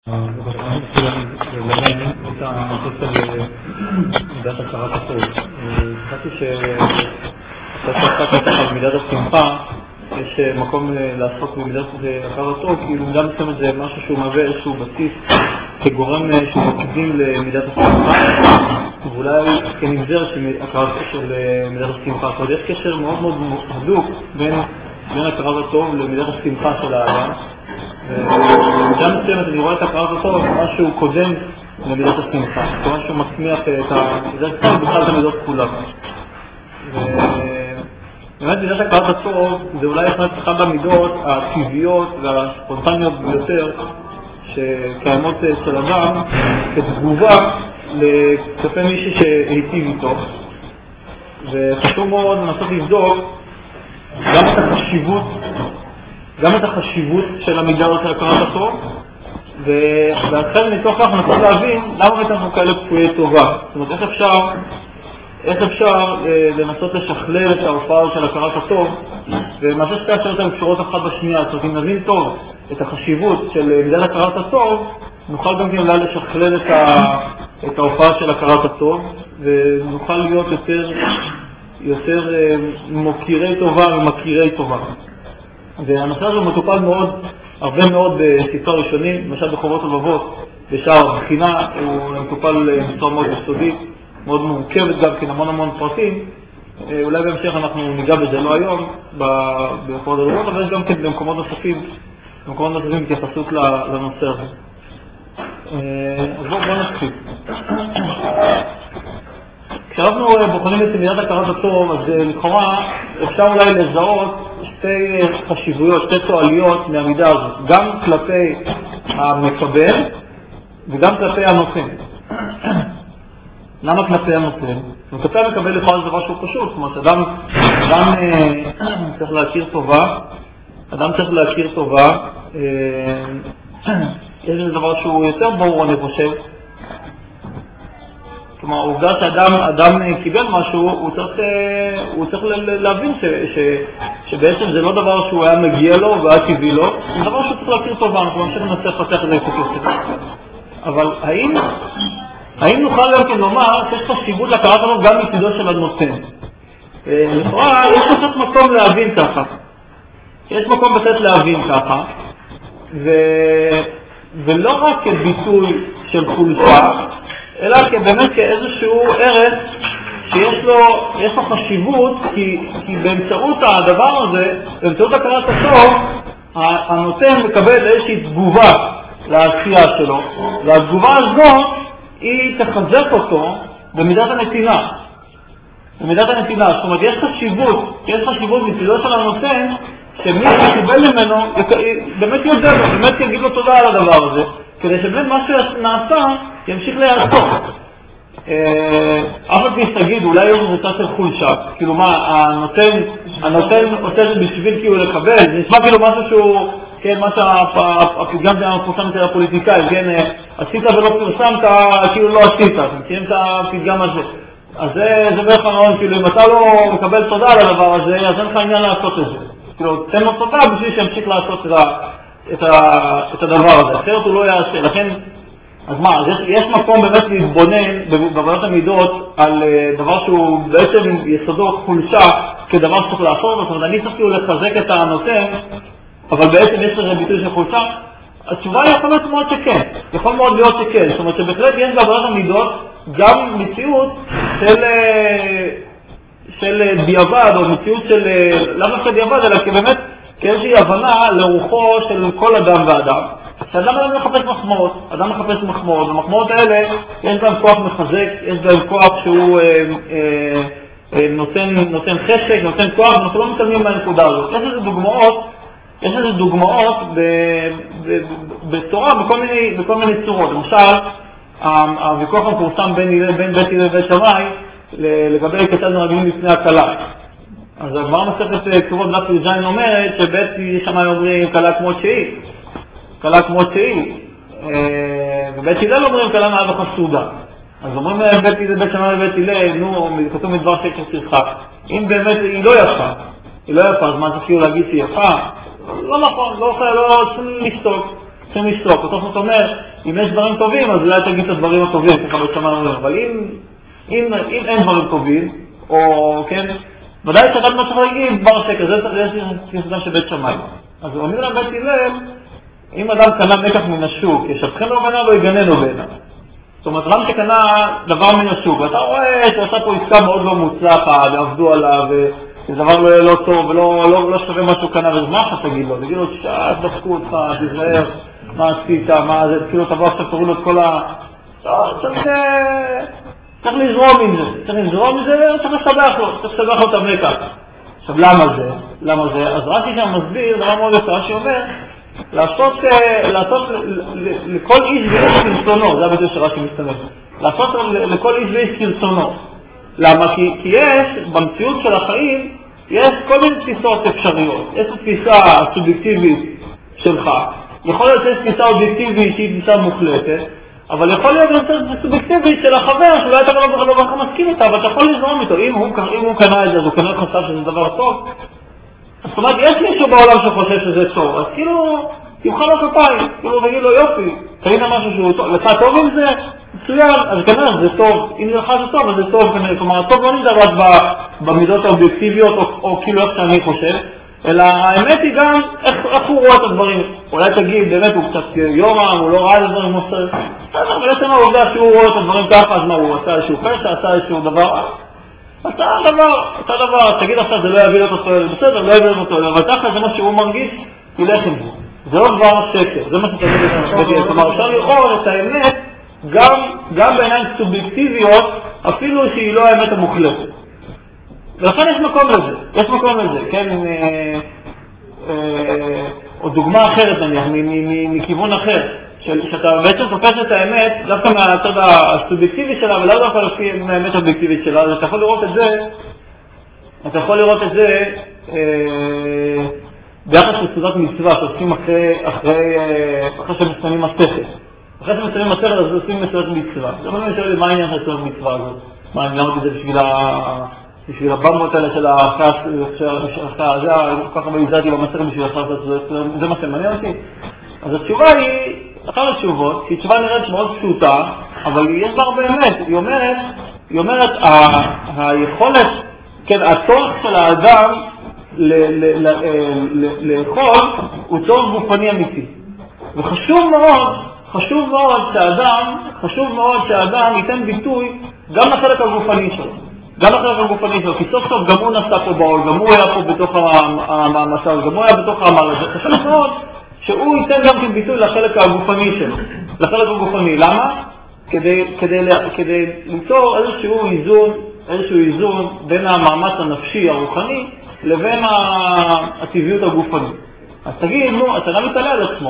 את הנושא של מידת הכרת הטוב. חשבתי שאתה שעסקת על מידת השמחה, יש מקום לעסוק במידת הכרת הטוב, כי מידה מסוימת זה משהו שהוא מהווה איזשהו בסיס כגורם שהוא מקדים למידת השמחה, ואולי כנגזר של מידת השמחה. זאת אומרת, יש קשר מאוד מאוד הדוק בין הכרת הטוב למידת השמחה של האדם. ובמידה מסוימת אני רואה את הכרת הטוב משהו קודם למידת השמחה, כלומר שהוא מצמיח את מידת השמחה בכלל את המידות כולם. ובאמת מידת הכרת הטוב זה אולי אחד המידות הטבעיות והספונטניות ביותר שקיימות אצל אדם כתגובה כלפי מישהו שהיטיב איתו. וחשוב מאוד לנסות לבדוק גם את החשיבות של המידה של הכרת הטוב, והחל מתוך כך ננסה להבין למה אנחנו כאלה כפויי טובה. זאת אומרת, איך אפשר לנסות לשכלל את ההופעה של הכרת הטוב, ומה ששתי השאלות הן קשורות אחת בשנייה. זאת אומרת, אם נבין טוב את החשיבות של מידת הכרת הטוב, נוכל גם כן אולי לשכלל את ההופעה של הכרת הטוב, ונוכל להיות יותר מוקירי טובה ומכירי טובה. והנושא הזה מטופל הרבה מאוד בספרי ראשונים, למשל בחובות הלבבות, בשער הבחינה, הוא מטופל בצורה מאוד יסודית, מאוד מורכבת גם כן, המון פרטים. אולי בהמשך אנחנו ניגע בזה, לא היום, בחובות הלבבות, אבל יש גם כן במקומות נוספים התייחסות לנושא הזה. אז בואו נתחיל. כשאנחנו בוחנים את מידת הכרת הטוב, אז לכאורה אפשר אולי לזהות שתי חשיבויות, שתי תועליות מהמידה הזאת, גם כלפי המקבל וגם כלפי הנותן. למה כלפי הנותן? כלפי המקבל לכאורה זה משהו פשוט, זאת אומרת, אדם צריך להכיר טובה, יש איזה דבר שהוא יותר ברור, אני חושב. כלומר, העובדה שאדם קיבל משהו, הוא צריך להבין שבעצם זה לא דבר שהוא היה מגיע לו והיה טבעי לו, זה דבר שהוא צריך להכיר טובה, אנחנו נמשיך לנסה לפתח את זה יותר. אבל האם נוכל גם כן לומר שיש חשיבות להכרת הטוב גם מצידו של הנותן? לכאורה, יש קצת מקום להבין ככה. יש מקום בהחלט להבין ככה, ולא רק כביטוי של חולשה, אלא באמת כאיזשהו ערך שיש לו חשיבות, כי באמצעות הדבר הזה, באמצעות הכרת הטוב, הנותן מקבל איזושהי תגובה לעשייה שלו, והתגובה הזאת היא תחזק אותו במידת הנתינה. זאת אומרת, יש חשיבות מצידו של הנותן, שמי שקיבל ממנו באמת יודע, באמת יגיד לו תודה על הדבר הזה, כדי שבאמת מה שנעשה ימשיך להיעשות. אף אחד תגיד, אולי יש איזה צד של חולשה, כאילו מה, הנותן עושה את זה בשביל כאילו לקבל, זה נשמע כאילו משהו שהוא, כן, מה שהפתגם זה המפורסם אצל הפוליטיקאים, כן, עשית ולא פרסמת, כאילו לא עשית, אתם מכירים את הפתגם הזה. אז זה בערך הנאון, כאילו אם אתה לא מקבל תודה על הדבר הזה, אז אין לך עניין לעשות את זה. כאילו, תן לו תודה בשביל שימשיך לעשות את הדבר הזה, אחרת הוא לא יעשה. לכן, אז מה, יש מקום באמת להתבונן בבעיות המידות על דבר שהוא בעצם יסודו חולשה כדבר שצריך לעשות, זאת אומרת, אני צריך לחזק את הנותן, אבל בעצם יש לזה ביטוי של חולשה. התשובה היא יכול להיות מאוד שכן, יכול מאוד להיות שכן, זאת אומרת שבהחלט יש בבעיות המידות גם מציאות של דיעבד, או מציאות של, למה של דיעבד, אלא באמת כאיזושהי הבנה לרוחו של כל אדם ואדם. שאדם מחפש מחמאות, והמחמאות האלה יש גם כוח מחזק, יש גם כוח שהוא נותן חשק, נותן כוח, ואנחנו לא מתקדמים מהנקודה הזאת. יש איזה דוגמאות בתורה בכל מיני צורות. למשל, הוויכוח המפורסם בין בית הלל לבית שמאי לגבי כיצד נוהגים לפני הכלה. אז הגמרא מסכת כתובות דף י"ז אומרת שבית שמאי אומרים כלה כמו שהיא, ובית הלל אומרים כלה מעל וחסודה. אז אומרים בית שמאי ובית הלל, כתוב מדבר שקר תרחק. אם באמת היא לא יפה, אז מה צריך להגיד שהיא יפה? לא נכון, לא צריכים לשתוק. צריכים לשתוק. זאת אומרת, אם יש דברים טובים, אז אולי תגיד את הדברים הטובים, ככה בשמיים, אבל אם אין דברים טובים, או כן, ודאי שרק מה צריך להגיד, בר שקר, זה צריך כסדם של בית שמיים. אז אומרים להם בית הלל, אם אדם קנה מקח מן השוק, ישבכם לו בעיניו, לא יגננו בעיניו. זאת אומרת, אדם שקנה דבר מן השוק, ואתה רואה שעשה פה עסקה מאוד לא מוצלחת, ועבדו עליו, וזה דבר לא טוב, ולא שווה מה שהוא קנה, וזה מה אתה תגיד לו? תגיד לו, דפקו אותך, תזהר, מה עשית, מה זה, כאילו תבוא עכשיו, תוריד לו את כל ה... צריך לזרום עם זה, צריך לסבח לו את המקח. עכשיו, למה זה? אז רש"י שם מסביר, דבר מאוד יפה, שאומר, לעשות לכל איש ואיש כרצונו, זה הביטוי שרש"י מסתמך, לעשות לכל איש ואיש כרצונו. למה? כי יש, במציאות של החיים, יש כל מיני תפיסות אפשריות. יש תפיסה סובייקטיבית שלך, יכול להיות שיש תפיסה אובייקטיבית שהיא תפיסה מוחלטת, אבל יכול להיות סובייקטיבית של החבר, שאולי אתה לא כך מסכים איתה, אבל אתה יכול לזרום איתו. אם הוא קנה את זה, אז הוא כנראה חשב שזה דבר טוב. זאת אומרת, יש מישהו בעולם שחושב שזה טוב, אז כאילו, תמחא לו כפיים, כאילו תגיד לו יופי, תגיד לו משהו שהוא טוב, לך טוב עם זה? מצוין, אז כנראה זה טוב, אם לך זה טוב, אז זה טוב כנראה, כלומר, הטוב לא נדע רק במידות האובייקטיביות, או כאילו איך שאני חושב, אלא האמת היא גם איך הוא רואה את הדברים. אולי תגיד, באמת הוא קצת יורם, הוא לא ראה את הדברים מוסר, אבל יש לנו עובדה שהוא רואה את הדברים ככה, אז מה, הוא עשה איזשהו פשע, עשה איזשהו דבר, עשה דבר, תגיד עכשיו זה לא יביא לו אותו, בסדר, לא יביא לו אותו, אבל ככה זה מה שהוא מרגיש, ילך עם זה. זה לא דבר שקר, זה מה שתגיד את כלומר, אפשר לראות את האמת גם בעיניים סובייקטיביות, אפילו שהיא לא האמת המוחלטת. ולכן יש מקום לזה, כן, או דוגמה אחרת נניח, מכיוון אחר, שאתה בעצם תופס את האמת, דווקא מהצד הסובייקטיבי שלה, ולא דווקא לפי האמת האובייקטיבית שלה, אז אתה יכול לראות את זה, ביחס לסעודת מצווה, שעושים אחרי שמסיימים מסכת. אחרי שמסיימים מסכת, אז עושים סעודת מצווה. זה מה אני שואל לי, מה העניין של סעודת מצווה הזאת? מה, אני למדתי את זה בשביל הבמות האלה של זה, ככה בהזדתי במסכת בשביל זה מה שמעניין אותי. אז התשובה היא, אחת התשובות, שהיא תשובה נראית מאוד פשוטה, אבל יש בה הרבה אמת. היא אומרת, היכולת, כן, הצורך של האדם לאכול הוא צורך גופני אמיתי. וחשוב מאוד שהאדם ייתן ביטוי גם לחלק הגופני שלו. כי סוף סוף גם הוא נסע פה בעול, גם הוא היה פה בתוך המעמסה, גם הוא היה בתוך העמל הזה. חשוב מאוד שהוא ייתן גם כן ביטוי לחלק הגופני שלו. למה? כדי ליצור איזשהו איזון בין המאמץ הנפשי, הרוחני, לבין הטבעיות הגופנית. אז תגיד, אתה גם תתעלה על עצמו,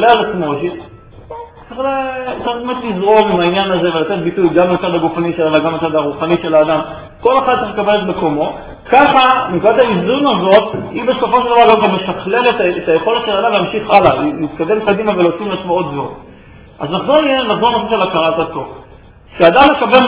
צריך באמת לזרום עם העניין הזה ולתת ביטוי גם לצד הגופני שלה וגם לצד הרוחני של האדם. כל אחד צריך לקבל את מקומו. ככה, נקודת האיזון הזאת, היא בסופו של דבר גם משכללת את היכולת של האדם להמשיך הלאה, להתקדם קדימה ולהוציא לעצמו עוד ועוד. אז נחזור לנושא של הכרת הטוב. כשאדם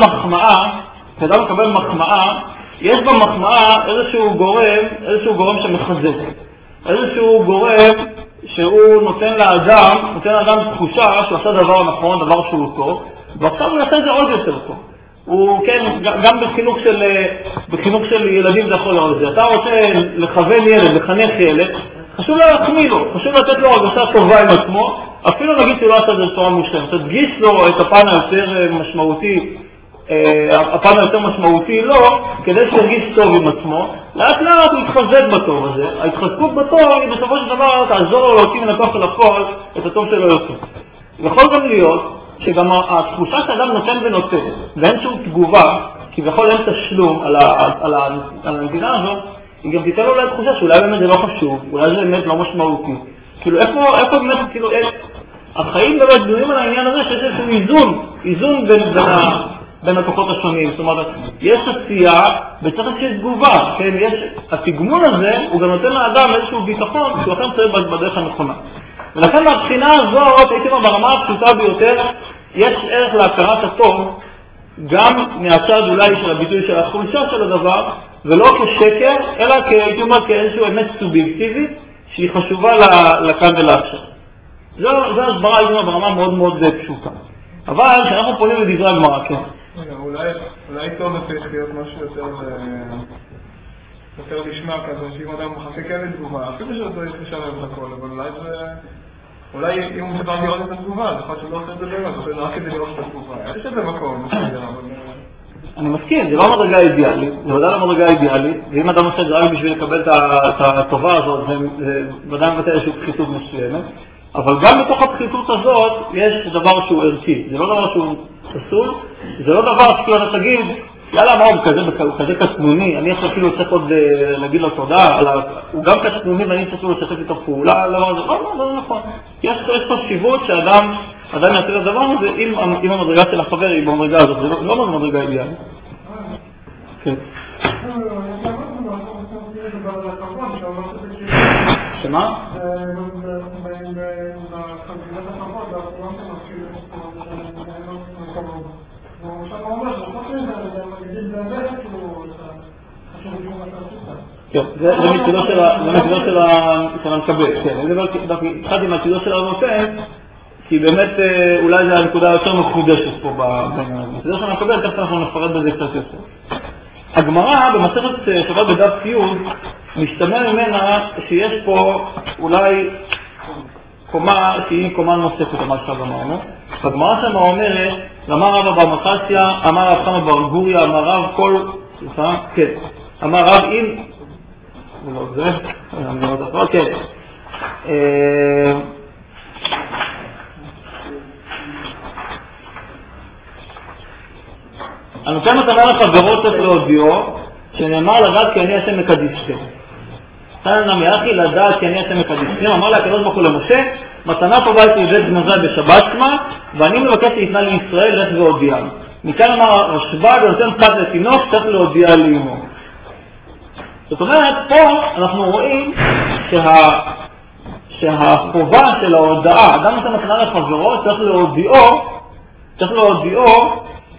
מקבל מחמאה, יש במחמאה איזשהו גורם שמחזק. איזשהו גורם שהוא נותן לאדם תחושה שהוא עשה דבר נכון, דבר שהוא טוב, ועכשיו הוא יעשה את זה עוד יותר טוב. הוא, כן, גם בחינוך של ילדים זה יכול להיות את זה. אתה רוצה לכוון ילד, לחנך ילד, חשוב להחמיא לו, חשוב לתת לו הרגשה טובה עם עצמו, אפילו נגיד שהוא לא עשה את זה בצורה מושלמת. תדגיש לו את הפן היותר משמעותי לו, כדי שירגיש טוב עם עצמו. לאט לאט הוא יתחזק בטוב הזה. ההתחזקות בטוב היא בסופו של דבר תעזור לו להוציא מן הכוח של הפועל את הטוב שלו יותר. יכול גם להיות שגם התחושה שאדם נותן ונותן, ואין שום תגובה, כי בכל אין תשלום על הנתינה הזאת, היא גם תיתן לו אולי תחושה שאולי באמת זה לא חשוב, אולי זה באמת לא משמעותי. כאילו איפה באמת, כאילו, החיים באמת בנויים על העניין הזה שיש איזשהו איזון בין הכוחות השונים. זאת אומרת, יש עשייה וצריך שיש תגובה, כן? התגמול הזה הוא גם נותן לאדם איזשהו ביטחון שהוא אכן צועד בדרך הנכונה. ולכן מהבחינה הזאת, הייתי אומר ברמה הפשוטה ביותר, יש ערך להכרת הטוב, גם מהצד אולי של הביטוי של החולשה של הדבר, ולא כשקר, אלא הייתי אומר כאיזשהו אמת סובייקטיבית, שהיא חשובה לכאן ולעכשיו. זו הסברה ברמה מאוד מאוד פשוטה. אבל כשאנחנו פונים לדברי הגמרא, כן. אולי טוב צריך להיות משהו יותר נשמע כזה, שאם אדם מחכה כן לתגובה, אפילו שזה לא יתחשב להם את הכל, אבל אולי אם הוא מצטער לראות את התגובה, אז יכול שלא עושה את זה באמת, עושה את זה רק כדי לראות את התגובה. יש את זה מקום, אני מסכים, זה לא מדרגה אידיאלית, זה ודאי לא מדרגה אידיאלית, ואם אדם עושה את זה רק בשביל לקבל את הטובה הזאת, זה ודאי מבטא איזושהי פחיתות מסוימת, אבל גם בתוך הפחיתות הזאת יש דבר שהוא ערכי, זה לא דבר שהוא פסול, זה לא דבר שכאילו אתה תגיד, יאללה, מה הוא כזה קטנוני, אני עכשיו כאילו צריך עוד להגיד לו תודה, הוא גם קטנוני ואני צריך לו לשתף איתו פעולה, לא נכון. יש פה שיוות שאדם עדיין יעשה את הדבר הזה, אם המדרגה של החבר היא במדרגה הזאת, זה לא מדרגה אידיאלית. כן. שמה? זה מצדו של המקבל, כן, התחלתי מהצדו של הנותן, כי באמת אולי זו הנקודה יותר מחודשת פה בעניין הזה. מצדו של המקבל, תכף אנחנו נפרט בזה קצת יותר. הגמרא במסכת שבת בדף י' משתמע ממנה שיש פה אולי קומה שהיא קומה נוספת, מה שעכשיו אמרנו. הגמרא שם אומרת, אמר רב אבא מחסיה, אמר רב חמא בר גוריה, אמר רב כל, כן, אמר רב אם, זה לא זה, אני לא זוכר, כן. הנותן מתנה לחברות צריך להודיעו, שנאמר לדעת כי אני השם מקדישכם. נתן נמי אחי לדעת כי אני השם מקדישכם, אמר לה הקדוש ברוך הוא למשה, מתנה טובה יש לי בית גנזה בשבת שמה, ואני מבקש להתנה לישראל לך והודיעם. מכאן אמר רשב"ג נותן פת לתינוק, צריך להודיע לאמו. זאת אומרת, פה אנחנו רואים שהחובה של ההודעה, אדם נותן מתנה לחברו, צריך להודיעו,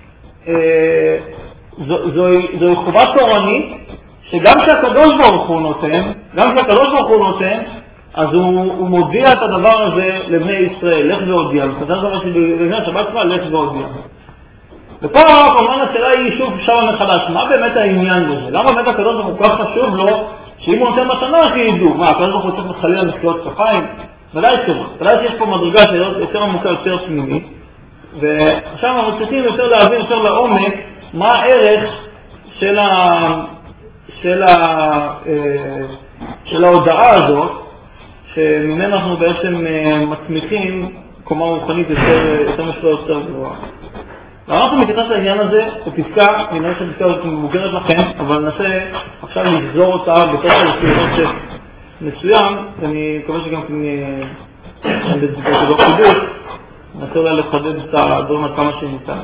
זוהי חובה תורנית, שגם כשהקדוש ברוך הוא נותן, אז הוא מודיע את הדבר הזה לבני ישראל, לך והודיע. זה דבר שבגלל שבת שמה, לך והודיע. ופה כמובן השאלה היא שוב שם מחדש, מה באמת העניין בזה? למה באמת הקדוש ברוך הוא כל כך חשוב לו, שאם הוא נותן מתנה שידעו? מה, הקדוש ברוך הוא צריך לחלילה מחיאות כפיים? ודאי שלא. ודאי שיש פה מדרגה שיותר עמוקה, יותר פנימית. ועכשיו אנחנו צריכים יותר להבין יותר לעומק מה הערך של ההודעה הזאת, שממנה אנחנו בעצם מצמיחים קומה רוחנית יותר משווה יותר גבוהה. ואנחנו מתייחס לעניין הזה בפסקה, אני נראה שהפסקה הזאת מוגרת לכם, אבל ננסה עכשיו לגזור אותה בתוך איזשהו מסוים, ואני מקווה שגם בדבר חידוש, ננסה אולי לחדד את הדברים עד כמה שניתן.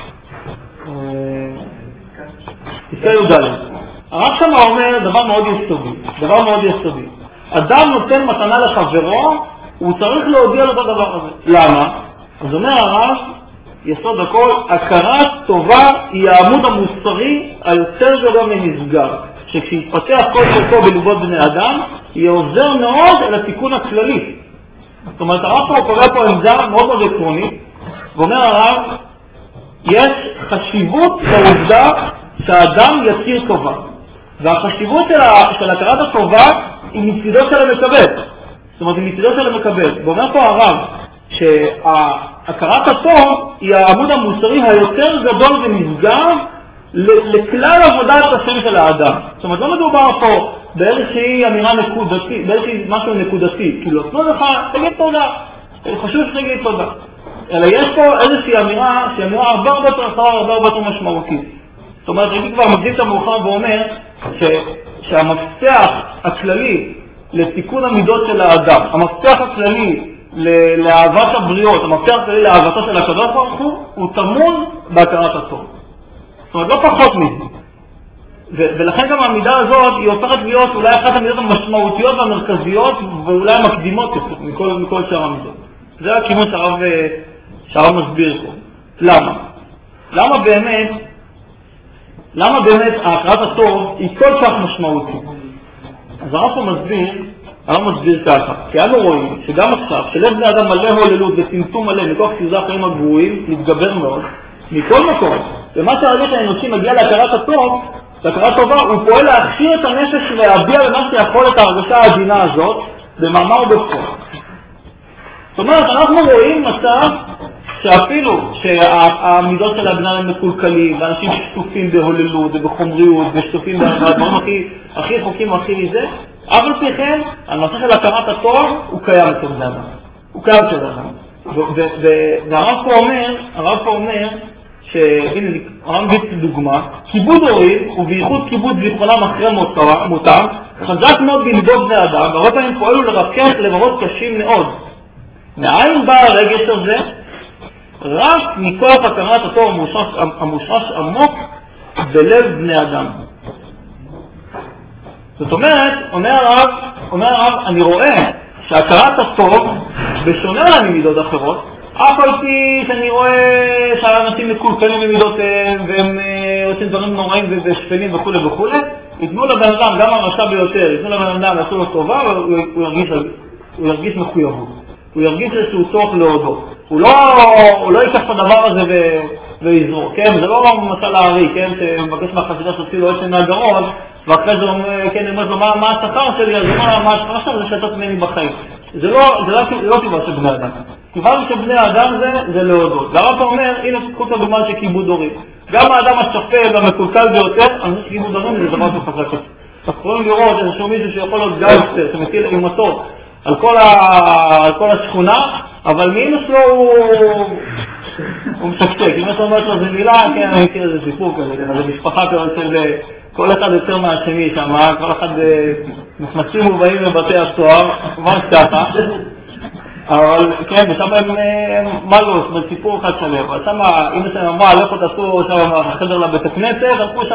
פסקה י"ד. הרב שם אומר דבר מאוד יסודי. אדם נותן מתנה לחברו, הוא צריך להודיע לו את הדבר הזה. למה? אז אומר הרב, יסוד הכל, הכרת טובה היא העמוד המוסרי היותר גדול מנסגר, שכשיתפתח כל חלקו בלובות בני אדם, יהיה עוזר מאוד אל התיקון הכללי. זאת אומרת, הרב פה קורא פה עמדה מאוד מאוד עקרונית, ואומר הרב, יש חשיבות לעובדה שהאדם יכיר טובה. והחשיבות של הכרת הטובה היא מצידו של המקבל. זאת אומרת, היא מצידו של המקבל. ואומר פה הרב, שהכרת הטוב היא העמוד המוסרי היותר גדול ונסגר לכלל עבודת השם של האדם. זאת אומרת, לא מדובר פה באיזושהי אמירה נקודתית, באיזושהי משהו נקודתי. כאילו, תנו לך, תגיד תודה. חשוב שתגיד תודה. אלא יש פה איזושהי אמירה, שהיא אמירה הרבה יותר משמעותית. זאת אומרת, אני כבר מקדים את המאוחר ואומר שהמפתח הכללי לתיקון המידות של האדם, המפתח הכללי לאהבת הבריות, המפתח הכללי לאהבתו של הקדוש ברוך הוא טמון בהכרת הטוב. זאת אומרת, לא פחות מזה. ולכן גם המידה הזאת היא הופכת להיות אולי אחת המידות המשמעותיות והמרכזיות ואולי המקדימות מכל שאר המידות. זה הכיוון שהרב מסביר פה. למה? למה באמת ההכרת הטוב היא כל כך משמעותית? אז הרב פה מסביר הרב מסביר ככה, כי אנו רואים שגם עכשיו, שלב בני אדם מלא הוללות וצמצום מלא מכוח סיוזה החיים הגבוהים, מתגבר מאוד, מכל מקום, ומה שהרגש האנושי מגיע להכרת הטוב, להכרת טובה, הוא פועל להכשיר את הנפש ולהביע במה שיכול את ההרגשה העדינה הזאת, במאמר ובפועל. זאת אומרת, אנחנו רואים מצב שאפילו שהמידות של הבני אדם מקולקלים, ואנשים ששטופים בהוללות ובחומריות, ושטופים בדברים הכי רחוקים והכי מזה, אבל פי כן, הנושא של הכרת הטוב הוא קיים אצל בני אדם. הוא קיים אצל בני אדם. והרב פה אומר, שהנה, הרב מביא דוגמה, כיבוד הורים, ובייחוד כיבוד זיכרונם אחרי מותם, חזק מאוד בלבוד בני אדם, והרבה פעמים פועלו לרכך לבבות קשים מאוד. מאין בא הרגש הזה? רק מכוח הכרת הטוב המושרש עמוק בלב בני אדם. זאת אומרת, אומר הרב, אני רואה שהכרת הטוב, בשונה ממידות אחרות, אף על פי שאני רואה שהאנשים מקולקלים במידותיהם, והם עושים דברים נוראים ושפלים וכו' וכו', ייתנו לבן אדם, גם הרשע ביותר, ייתנו לבן אדם לעשות לו טובה, והוא ירגיש מחויבות. הוא ירגיש איזשהו צורך להודות. הוא לא ייקח את הדבר הזה ויזרוק, כן? זה לא למשל הארי, כן? שמבקש מהחסידה שתוציא לו עצם מהגרון, ואחרי זה כן, אומר לו, מה השכר שלי? אז הוא אומר, מה השכר שלי? זה שתת ממני בחיים. זה לא טבעה של בני אדם. טבעה של בני אדם זה להודות. והרב אומר, הנה תקחו את הדוגמה של כיבוד הורים. גם האדם השפל והמקולקל ביותר, אני חושב שכיבוד הורים זה דבר שהוא חזק. אנחנו יכולים לראות איזשהו מישהו שיכול להיות גאוסטר, שמטיל אימתו על כל השכונה, אבל מינוס לו הוא משקשק. אם אתה אומרת לו זה מילה, כן, אני מכיר איזה סיפור כזה, זה משפחה כזאת של כל אחד יותר מהשני שם, כל אחד נכנסים ובאים לבתי הסוהר, ממש ככה. אבל כן, ושם הם מלוס, בסיפור אחד שלם. אבל שם, אם אתם אמרה, לכו תעשו שם חדר לבית הכנסת,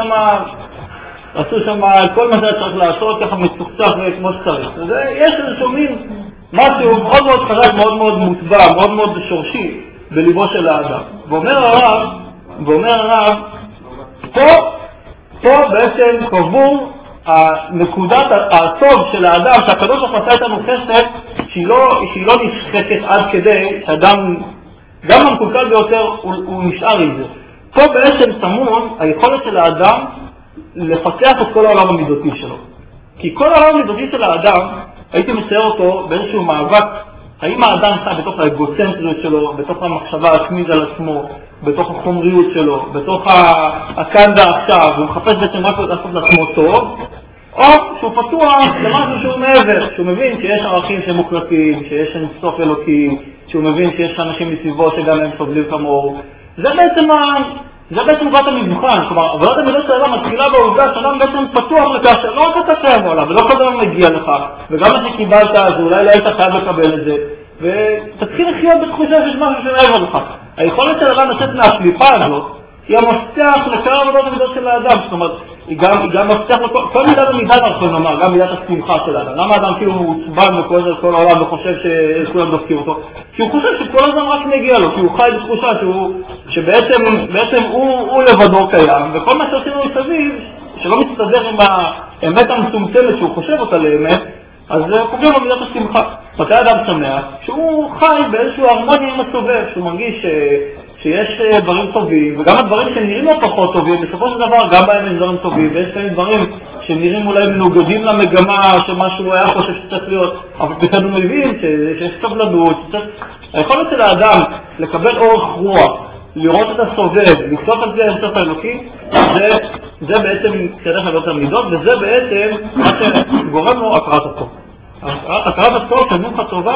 עשו שם כל מה שצריך לעשות, ככה מצוחצח כמו שצריך. יש איזשהו מין משהו מאוד מאוד חזק, מאוד מאוד מוטבע, מאוד מאוד שורשי בליבו של האדם. ואומר הרב, פה בעצם קבור נקודת הטוב של האדם, שהקדוש ברוך הוא עשה איתנו חסד, שהיא לא נשחקת עד כדי שאדם, גם המקולקל ביותר, הוא נשאר עם זה. פה בעצם טמון היכולת של האדם לפתח את כל העולם המידותי שלו. כי כל העולם המידותי של האדם, הייתי מצייר אותו באיזשהו מאבק, האם האדם חי בתוך האגוצנטריות שלו, בתוך המחשבה העצמית על עצמו, בתוך החומריות שלו, בתוך הכאן ועכשיו, הוא מחפש בעצם רק לעשות לעצמו טוב, או שהוא פתוח למשהו שהוא מעבר, שהוא מבין שיש ערכים שהם מוחלטים, שיש אינסוף אלוקי, שהוא מבין שיש אנשים מסביבו שגם הם סובלים כמוהו. זה בעצם נקודת המבחן, כלומר, עבודת המידות של האדם מתחילה בעובדה שאדם בעצם פתוח לכך שלא רק אתה חייב עליו, ולא כל דבר מגיע לך, וגם מה שקיבלת אז אולי לא היית חייב לקבל את זה, ותתחיל לחיות בתחושה שיש משהו שמעבר לך. היכולת של האדם לצאת מהשליפה הזאת, היא המפתח לכלל עבודת המידות של האדם, זאת אומרת, היא גם מפתח לכל מידת המידה, אנחנו נאמר, גם מידת השמחה של האדם. למה האדם כאילו הוא עוצבן וכועס על כל העולם וחושב שכולם דופקים אותו? כי הוא חושב שכל הזמן רק מגיע לו, כי הוא חי בתחושה שבעצם הוא לבדו קיים, וכל מה שעושים לו מסביב, שלא מסתדר עם האמת המצומצמת שהוא חושב אותה לאמת, אז פוגעים לו מידת השמחה. מתי האדם שמח? שהוא חי באיזשהו הרמוניה עם הסובב, שהוא מרגיש שיש דברים טובים, וגם הדברים שנראים לו פחות טובים, בסופו של דבר גם בהם יש דברים טובים, ויש כאלה דברים שנראים אולי מנוגדים למגמה שמשהו היה חושב שצריך להיות, אבל בכלל הוא מבין שיש סבלנות, היכולת של האדם לקבל אורך רוח, לראות את הסובב, לקצות על זה האינסוף האלוקי, זה בעצם כדרך עבודת המידות, וזה בעצם מה שגורם לו הכרת הטוב. הכרת הטוב, כשנמך טובה,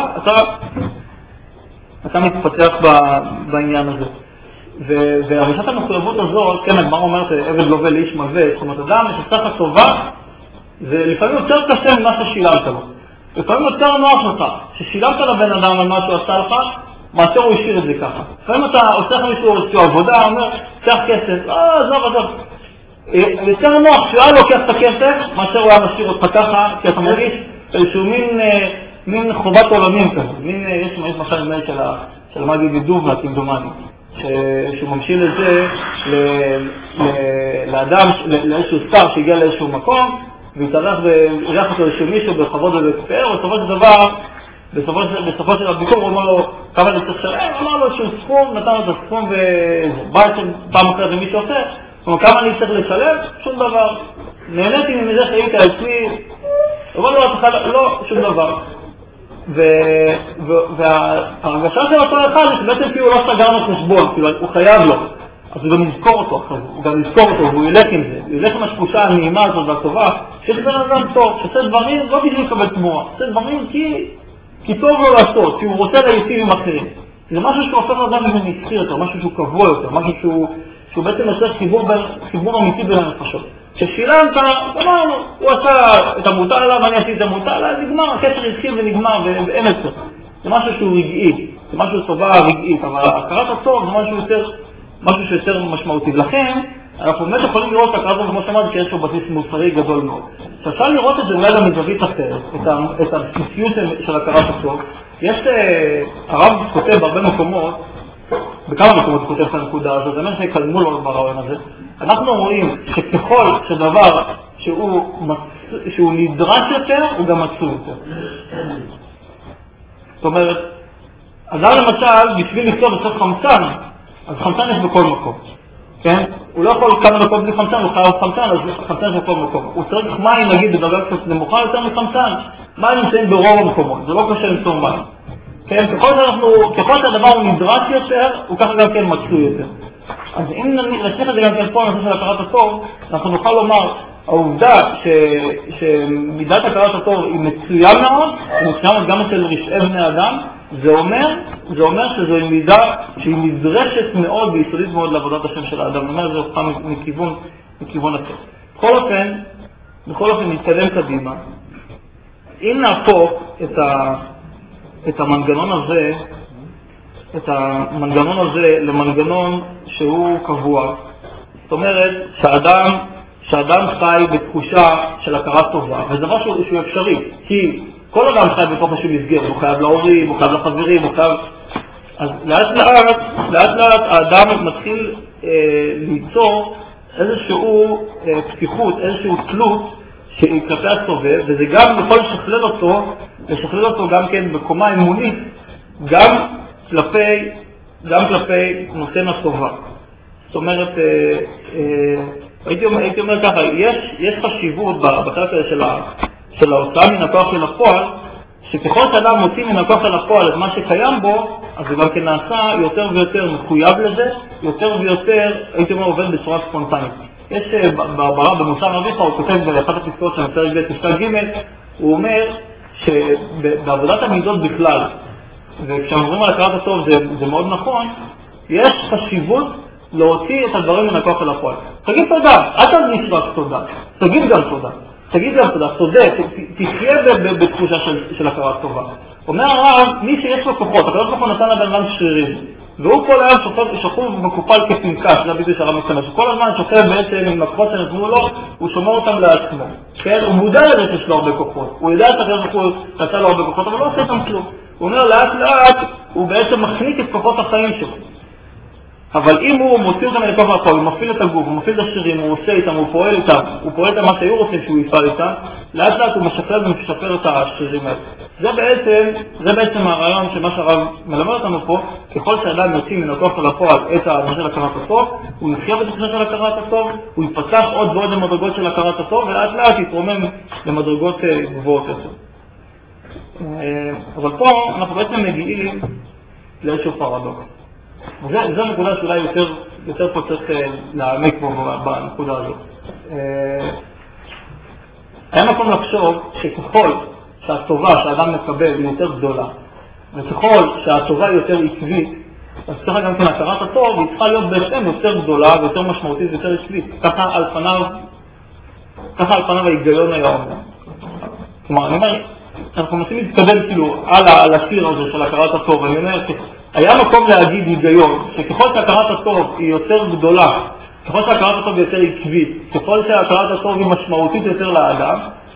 אתה מתפתח בעניין הזה. והרשת המחויבות הזאת, כן, הגמרא אומרת, עבד לווה לאיש מלווה, זאת אומרת, אדם שצריך הטובה, זה לפעמים יותר קשה ממה ששילמת לו. לפעמים יותר נוח לך, ששילמת לבן אדם על מה שהוא עשה לך, מאשר הוא השאיר את זה ככה. לפעמים אתה עושה לך מישהו עבודה, אומר, קח כסף, עזוב. יותר נוח שהוא היה לוקח את הכסף, מאשר הוא היה משאיר אותך ככה, כי אתה מרגיש איזשהו מין חובת עולמים כזה. יש משל נדמה של מגיד דובנה, כמדומני, שהוא ממשיל את זה לאדם, לאיזשהו שר שהגיע לאיזשהו מקום, והתארח ואירח אותו איזשהו מישהו בכבוד ובפאר, בסופו של הביקור הוא אמר לו כמה אני צריך לשלם, אמר לו איזשהו סכום, נתן לו את הסכום ובא פעם אחרת למישהו אחר, הוא אמר כמה אני צריך לשלם? שום דבר. נהניתי מזה שהיית אצלי, הוא אמר לו לא, שום דבר. וההרגשה של אותו אחד זה שבעצם כאילו לא סגרנו חשבון, כאילו הוא חייב לו. אז הוא גם יזכור אותו אחרי זה, והוא ילך עם זה, הוא ילך עם התחושה הנעימה הזאת והטובה, שיש בן אדם טוב, שעושה דברים לא בשביל לקבל תמורה, עושה דברים כי טוב לו לעשות, כי הוא רוצה להיטיב עם אחרים. זה משהו שהוא הופך לאדם מסחיר יותר, משהו שהוא קבוע יותר, משהו שהוא בעצם עושה חיבור אמיתי בין הנפשות. כששילמת, אמרנו, הוא עשה את המוטל עליו, אני עשיתי את המוטל עליו, נגמר, הקשר התחיל ונגמר ואין את זה. זה משהו שהוא רגעי, זה משהו טובה רגעית, אבל הכרת הטוב זה משהו שיותר משמעותי. לכן, אנחנו באמת יכולים לראות את הכרת הטוב, כמו שאמרתי, שיש לו בסיס מוסרי גדול מאוד. אפשר לראות את זה אולי גם מזווית אחרת, את הבסיסיות של הכרת הטוב. יש, הרב כותב בהרבה מקומות, בכמה מקומות הוא כותב את הנקודה הזאת, זה אומר שיקלמו לו ברעיון הזה. אנחנו רואים שככל שדבר שהוא נדרש יותר, הוא גם מצוי יותר. זאת אומרת, אדם למשל, בשביל לכתוב בסוף חמצן, אז חמצן יש בכל מקום, כן? הוא לא יכול כמה דקות בלי חמצן, הוא חייב חמצן, אז חמצן יש בכל מקום. הוא צריך מים, נגיד, בדרגה קצת נמוכה יותר מחמצן. מים נמצאים ברוב המקומות, זה לא קשה למצוא מים. כן? ככל שהדבר הוא נדרש יותר, הוא ככה גם כן מצוי יותר. אז אם נשליך את זה גם כן פה, נושא של הכרת הטוב, אנחנו נוכל לומר, העובדה שמידת הכרת הטוב היא מצויה מאוד, היא מצויה מאוד גם אצל רשעי בני אדם, זה אומר שזו מידה שהיא נדרשת מאוד ויסודית מאוד לעבודת השם של האדם. זאת אומרת, זה הופכה מכיוון אחר. בכל אופן נתקדם קדימה. אם נהפוך את המנגנון הזה למנגנון שהוא קבוע, זאת אומרת שאדם חי בתחושה של הכרת טובה, וזה דבר שהוא אפשרי, כי כל אדם חי בתוך איזשהו מסגרת, הוא חייב להורים, הוא חייב לחברים, הוא חייב... אז לאט לאט האדם מתחיל ליצור איזשהו פתיחות, איזשהו תלות שהיא כלפי הסובב, וזה גם יכול לשכלל אותו גם כן בקומה אמונית, גם כלפי נותן הטובה. זאת אומרת, הייתי אומר ככה, יש חשיבות בחלק הזה של ההוצאה מן הכוח של הפועל, שככל שאדם מוציא מן הכוח של הפועל את מה שקיים בו, אז זה גם כן נעשה יותר ויותר מחויב לזה, יותר ויותר, הייתי אומר, עובד בצורה ספונטנית. יש ברב במוסר אביך, הוא כותב באחת הפסקאות של פרק ב' פסקה ג', הוא אומר שבעבודת המידות בכלל, וכשאומרים על הכרת הטוב זה מאוד נכון, יש חשיבות להוציא את הדברים מן הכוח של הפועל. תגיד תודה, אל תרגיש רק תודה, תגיד גם תודה. תחיה בתחושה של הכרת טובה. אומר הרב, מי שיש לו כוחות, הקדוש ברוך הוא נתן לבן אדם שרירים, והוא כל היום שכוב ומקופל כפנקס, זה הביטוי שהרב משתמש, כל הזמן שוכב בעצם עם הכוחות שנתנו לו, הוא שומר אותם לעצמו. כן? הוא מודע לזה שיש לו הרבה כוחות, הוא יודע שהקדוש ברוך הוא נתן לו הרבה כוחות, אבל לא עושה איתם כלום. הוא אומר לאט לאט, הוא בעצם מחניק את כוחות החיים שלו. אבל אם הוא מוציא אותם לכוח הפועל, הוא מפעיל את הגוף, הוא מפעיל את השרירים, הוא עושה איתם, הוא פועל איתם מה שהיו רוצים שהוא יפעל איתם, לאט לאט הוא משפר ומשפר את השרירים האלה. זה בעצם הרעיון שמה שהרב מלמד אותנו פה, ככל שאדם יוציא מן הכוח של הפועל את הנושא של הכרת הטוב, הוא יחיה בתחושה של הכרת הטוב, הוא יפתח עוד ועוד למדרגות של הכרת הטוב, ולאט לאט יתרומם למדרגות גבוהות יותר. אבל פה אנחנו בעצם מגיעים לאיזשהו פרדוקס. זו נקודה שאולי יותר פה צריך להעמיק פה בנקודה הזאת. היה מקום לחשוב שככל שהטובה שהאדם מקבל היא יותר גדולה, וככל שהטובה היא יותר עקבית, אז צריכה גם כן הכרת הטוב, היא צריכה להיות בהתאם יותר גדולה ויותר משמעותית ויותר עקבית. ככה על פניו ההיגיון היה אומר. כלומר, אני אומר, אנחנו מנסים להתקדם כאילו על השיר הזה של הכרת הטוב, אני אומר היה מקום להגיד היגיון, שככל שהכרת הטוב היא יותר גדולה, ככל שהכרת הטוב היא יותר עקבית, ככל שהכרת הטוב היא משמעותית יותר לאדם,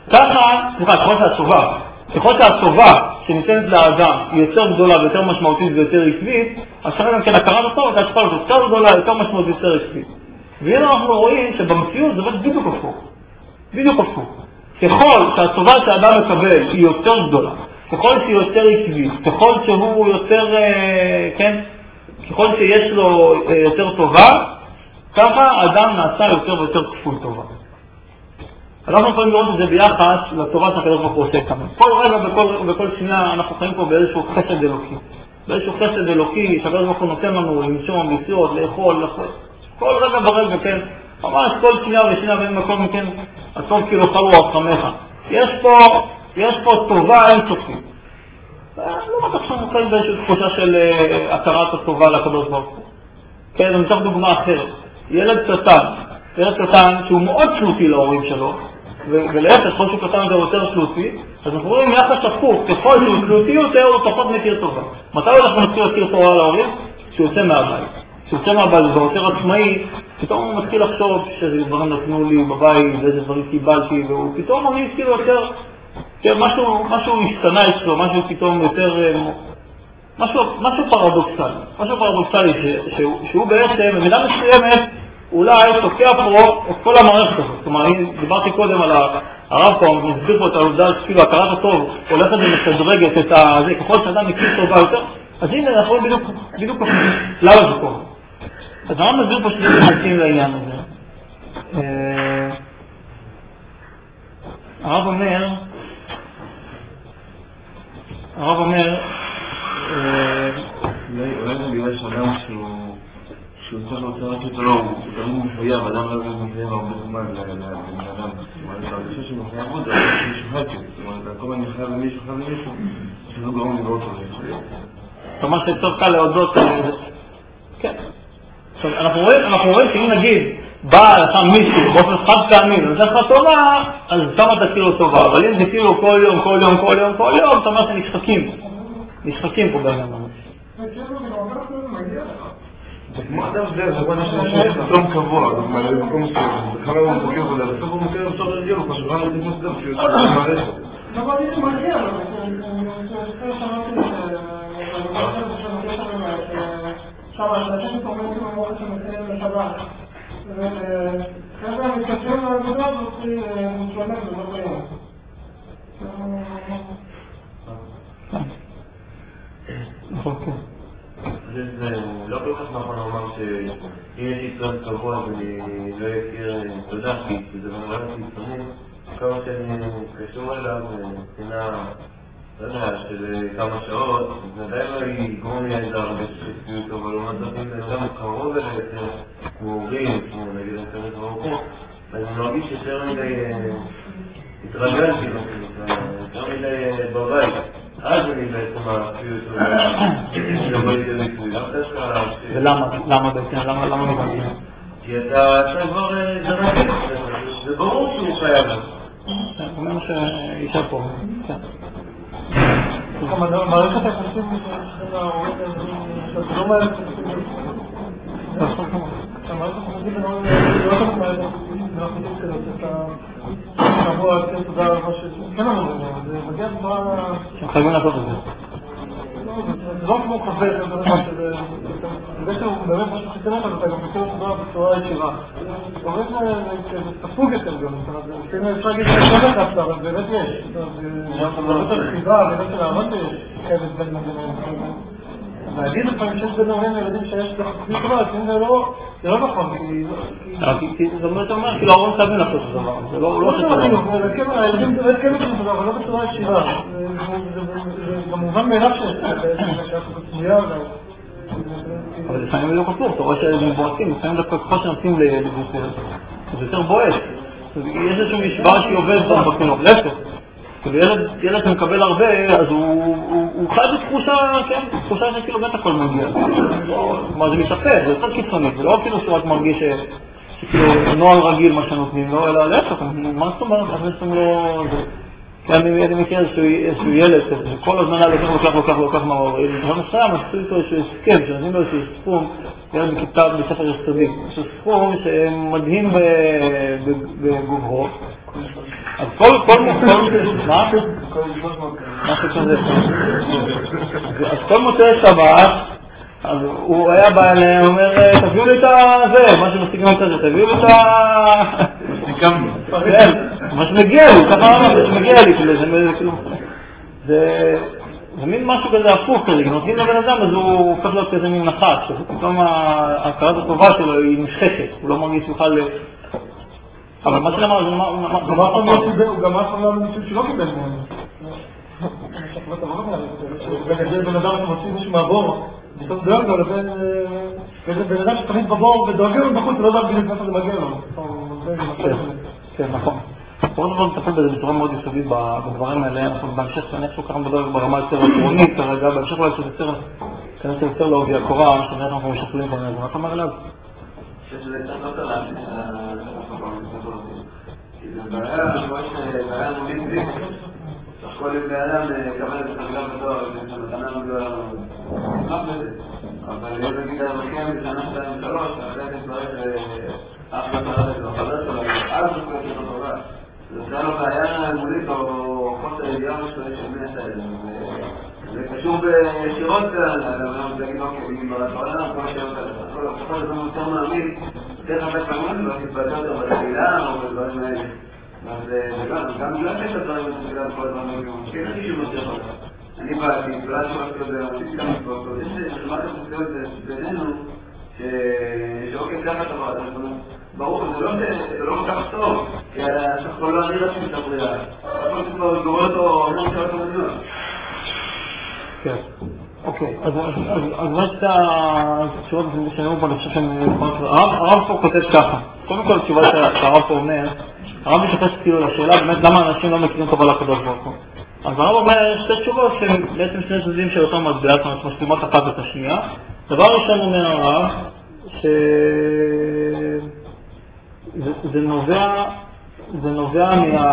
ככל שהטובה שניתנת לאדם היא יותר גדולה ויותר משמעותית ויותר עקבית, אז גם כן הכרת הטוב היא צריכה להיות יותר גדולה, יותר משמעותית ויותר עקבית. והנה אנחנו רואים שבמציאות זה בדיוק הפוך. ככל שהטובה שהאדם מקבל היא יותר גדולה, ככל שהיא יותר עקבית, ככל שהוא יותר, כן, ככל שיש לו יותר טובה, ככה האדם נעשה יותר ויותר כפול טובה. אנחנו יכולים לראות את זה ביחס לטובה שהקדוש ברוך הוא עושה איתנו. כל רגע ובכל שנייה אנחנו חיים פה באיזשהו חסד אלוקי. באיזשהו חסד אלוקי שהקדוש ברוך הוא נותן לנו לנשום, לחיות, לאכול, כל רגע ברגע, כן. ממש כל שנייה ושנייה ואין מקום מכן, הטוב כאילו חלו רחמך. יש פה טובה אינסופית. לא בטח שאנחנו חיים באיזושהי תחושה של הכרת הטובה לקדוש ברוך הוא. כן, אני צריך דוגמה אחרת. ילד קטן שהוא מאוד תלותי להורים שלו, ולהפך, ככל שהוא קטן זה יותר תלותי, אז אנחנו רואים יחס הפוך, ככל שהוא תלותי יותר הוא פחות מכיר טובה. מתי אנחנו נתחיל להכיר טובה להורים? כשהוא יוצא מהבית. כשהוא יוצא מהבית ויותר עצמאי, פתאום הוא מתחיל לחשוב שזה דברים נתנו לי בבית, ואיזה דברים קיבלתי, והוא פתאום מרגיש כאילו יותר, משהו השתנה אצלו, משהו פתאום יותר, משהו פרדוקסלי, שהוא בעצם, במידה מסוימת, אולי תוקע פה את כל המערכת הזאת. זאת אומרת, אני דיברתי קודם על הרב פה, מסביר פה את העובדה שכאילו הכרת הטוב הולכת ומשדרגת את זה, ככל שאדם מכיר טובה יותר, אז הנה אנחנו רואים בדיוק למה זה קורה. אז הרב מסביר פה שני נכנסים לעניין הזה. הרב אומר, אולי זה בגלל שאדם שהוא צריך להוצא רק יותר לא, הוא תמיד מחויב, אדם לא מחויב הרבה זמן לאדם. זאת אומרת, אני חושב שהוא מחויב עוד, אבל מישהו חייב, זאת אומרת, כל אני חייב למישהו, שזה גורם לראות אותו. זאת אומרת שיותר קל להודות, כן. אנחנו רואים שאם נגיד, בא לך מישהו באופן חד פעמי, ונותן לך טובה, אז שם אתה כאילו טובה, אבל אם זה כאילו כל יום, אתה אומר שנשחקים פה בעניין ממש. כמו אדם זה בוא נשאר שיש פתאום קבוע, זה מקום מסוים, זה כמה הוא מזכיר בזה, בסוף הוא מוכר אפשר להגיע לו, פשוט רן לתת מסדר שהוא יוצא במערכת. אבל זה מגיע לו, אני שם השלטים קוראים כאילו מוכר שמתחילים לשבת, וכרגע מתקשרים לעבודה הזאת מתלמד בזאת היום. זה לא כל כך נכון לומר שאם יש יצרן קבוע ואני לא אכיר תודה כי זה במובן החיצוני, כמה שאני קשור אליו מבחינה, לא יודע, של כמה שעות, זה עדיין לא יגרום לי איזה הרבה שחקיות, אבל לא מצליחים גם קרוב אליי יותר כמו הורים, כמו נגיד אני קרוב רחוק, אז אני מרגיש יותר מדי התרגלתי, יותר מדי בבית. אז אני בעצם האפיות שלו לא ידע לקרוא, גם דווקא... ולמה בעצם? למה מגרדים? כי אתה כבר זרקת, זה ברור שהוא חייב. זה אומר שישב פה, כן. מערכת היחסים של ההורים, זה לא מערכת היחסים. המערכת היחסים זה לא רק מערכת היחסים, זה אנחנו יודעים כזה, אתה תבוא, כן, תודה על מה כן אמרו, זה מגיע בצורה... שהם חייבים לעשות את זה. זה לא כמו חבר, זה שהוא באמת משהו חיתן אותה, אתה גם מכיר תודה בצורה ישירה. זה ספוג יותר גם, אפשר להגיד שזה לא ככה, אבל באמת יש. זה לא יותר חיבה, באמת של העמד יש כאלה בין מגנים. להגיד לפעמים שיש בין ההורים לילדים שיש לחצים טובה, זה לא נכון, כי זה אומר כאילו ההורים חייבים לעשות את הדבר, זה לא חשוב. הילדים באמת כן עושים את זה, אבל לא בצורה ישירה. זה כמובן מאליו שיש בצמויה. אבל לפעמים לא חשוב, אתה רואה שהם בועטים, לפעמים דווקא ככל שנותנים לגופים, זה יותר בועט. יש איזשהו משוואה שהיא עובדת בחינוך, להפך. וילד שמקבל הרבה, אז הוא חי בתחושה, כן, תחושה שכאילו בטח הכל מגיע. כלומר, זה משפר, זה יותר קיצוני, זה לא כאילו שהוא רק מרגיש שכאילו נועל רגיל מה שנותנים לו, אלא להפך, מה זאת אומרת, אז יש לנו לא... אני מכיר איזשהו ילד, שכל הזמן לוקח מהאור, לא מסוים, עשו איתו איזשהו הסכם, שנותנים לו איזשהו סכום, ילד בכיתה בספר יסודי, איזשהו סכום שמדהים בגוברו. אז כל מוצאי שבת, אז הוא היה בא אליהם, הוא אומר, תביאו לי את זה, מה שמסתיקים את זה, תביאו לי את סיכמנו. כן, מה שמגיע לי, ככה אמרתי, שמגיע לי, זה מין משהו כזה הפוך כזה, נותנים לבן אדם אז הוא הופך להיות כזה מין נחת, פתאום ההכרת הטובה שלו היא נשחקת, הוא לא מרגיש בכלל... אבל מה שלמה זה מה... הוא גם אף פעם לא מישהו שלא קיבל ממנו. בן אדם שמוציא מישהו מהבור, בסוף דואג לו לבין בן אדם שתמיד בבור ודואגים לו בחוץ, לא דואגים לפני שזה מגיע לו. כן, נכון. בואו נבוא לטפל בזה בצורה מאוד יסודית בדברים האלה, אנחנו בהמשך כנראה ככה מדבר ברמה יותר עקרונית כרגע, בהמשך אולי כנראה יותר לעובי הקורה, שנראה אנחנו משכלים כל מיני, מה אתה אומר אליו? שזה קצת לא תלך, כי זה בעיה, אני רואה שבעיה נולית בי, כל בעיה לקבל את החגילה בדואר, זה מתנה מגדולה נשמח בזה, אבל אם נגיד על המחים בשנה 2-3, אחרי זה צריך אף אחד את החבר שלו, אז הוא קורא את התורה. זה עושה לו בעיה מולית או חוסר ידיעה משהו של בני ישראל. זה קשור בישירות כאן, להגיד אוקיי, אם ברצונה, כל השאלות האלה. כל הזמן יותר מאמין, יותר הרבה פעמים, לא תתבטא יותר בתפילה או בדברים האלה. אז גם בגלל שיש הדברים בגלל כל הדברים האלה, כן אני שהוא מצליח אותה. אני באתי, בגלל שהוא עשיתי גם מצוות, יש שמעת את זה בינינו, שאוקיי, ככה דבר, ברור, זה לא כל כך טוב, כי אנחנו לא אני רציתי את הבריאה. אנחנו כבר גורל אותו, לא משאר את המדינות. כן, אוקיי, אז מה שאתה תשובות שנראו פה, אני חושב הרב פה כותב ככה. קודם כל, התשובה שהרב פה אומר, הרב מתייחס כאילו לשאלה באמת למה אנשים לא מכירים טובה לקדוש ברוך הוא. אז הרב אומר שתי תשובות שהן בעצם שני צדדים של אותם מטבע, זאת אומרת משלימות אחת את השנייה. דבר ראשון אומר הרב, שזה נובע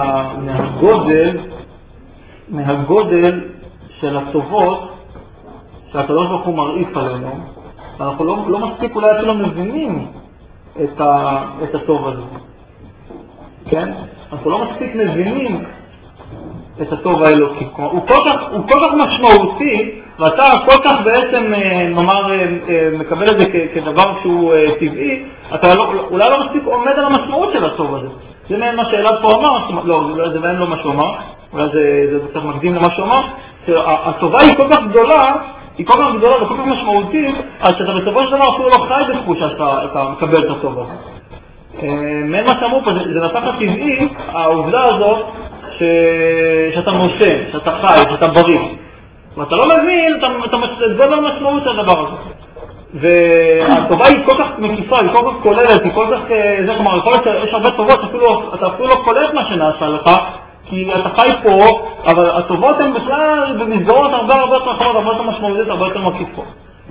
מהגודל של הטובות שהקדוש ברוך הוא מרעיף עלינו. אנחנו לא מספיק אולי אפילו מבינים את הטוב הזה. כן? אנחנו לא מספיק מבינים את הטוב האלוקי. הוא כל כך משמעותי, ואתה כל כך בעצם, נאמר, מקבל את זה כדבר שהוא טבעי, אתה אולי לא מספיק עומד על המשמעות של הטוב הזה. זה מעין מה שאלעד פה אמר, לא, זה מעין לא מה שהוא אמר, אולי זה קצת מקדים למה שהוא אמר, שהטובה היא כל כך גדולה, וכל כך משמעותית, אז שאתה בסופו של דבר אפילו לא חי בתחושה שאתה מקבל את הטוב הזה. מעין מה שאמרו פה, זה נפח הטבעי, העובדה הזאת, שאתה נושם, שאתה חי, שאתה בריא. ואתה לא מבין, זה לא משמעות של הדבר הזה. והטובה היא כל כך מקיפה, היא כל כך כוללת, היא כל כך, זה כלומר, יכול להיות שיש הרבה טובות, אתה אפילו לא קולט מה שנעשה לך, כי אתה חי פה, אבל הטובות הן בכלל במסגרות הרבה יותר רחבות, הרבה יותר משמעותית, הרבה יותר מקיפות.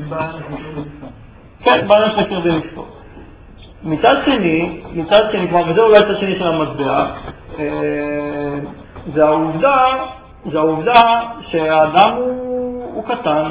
כן, בעיה שמכיר במצוות. מצד שני, וזה אולי הצד שני של המטבע, זה העובדה שהאדם הוא קטן,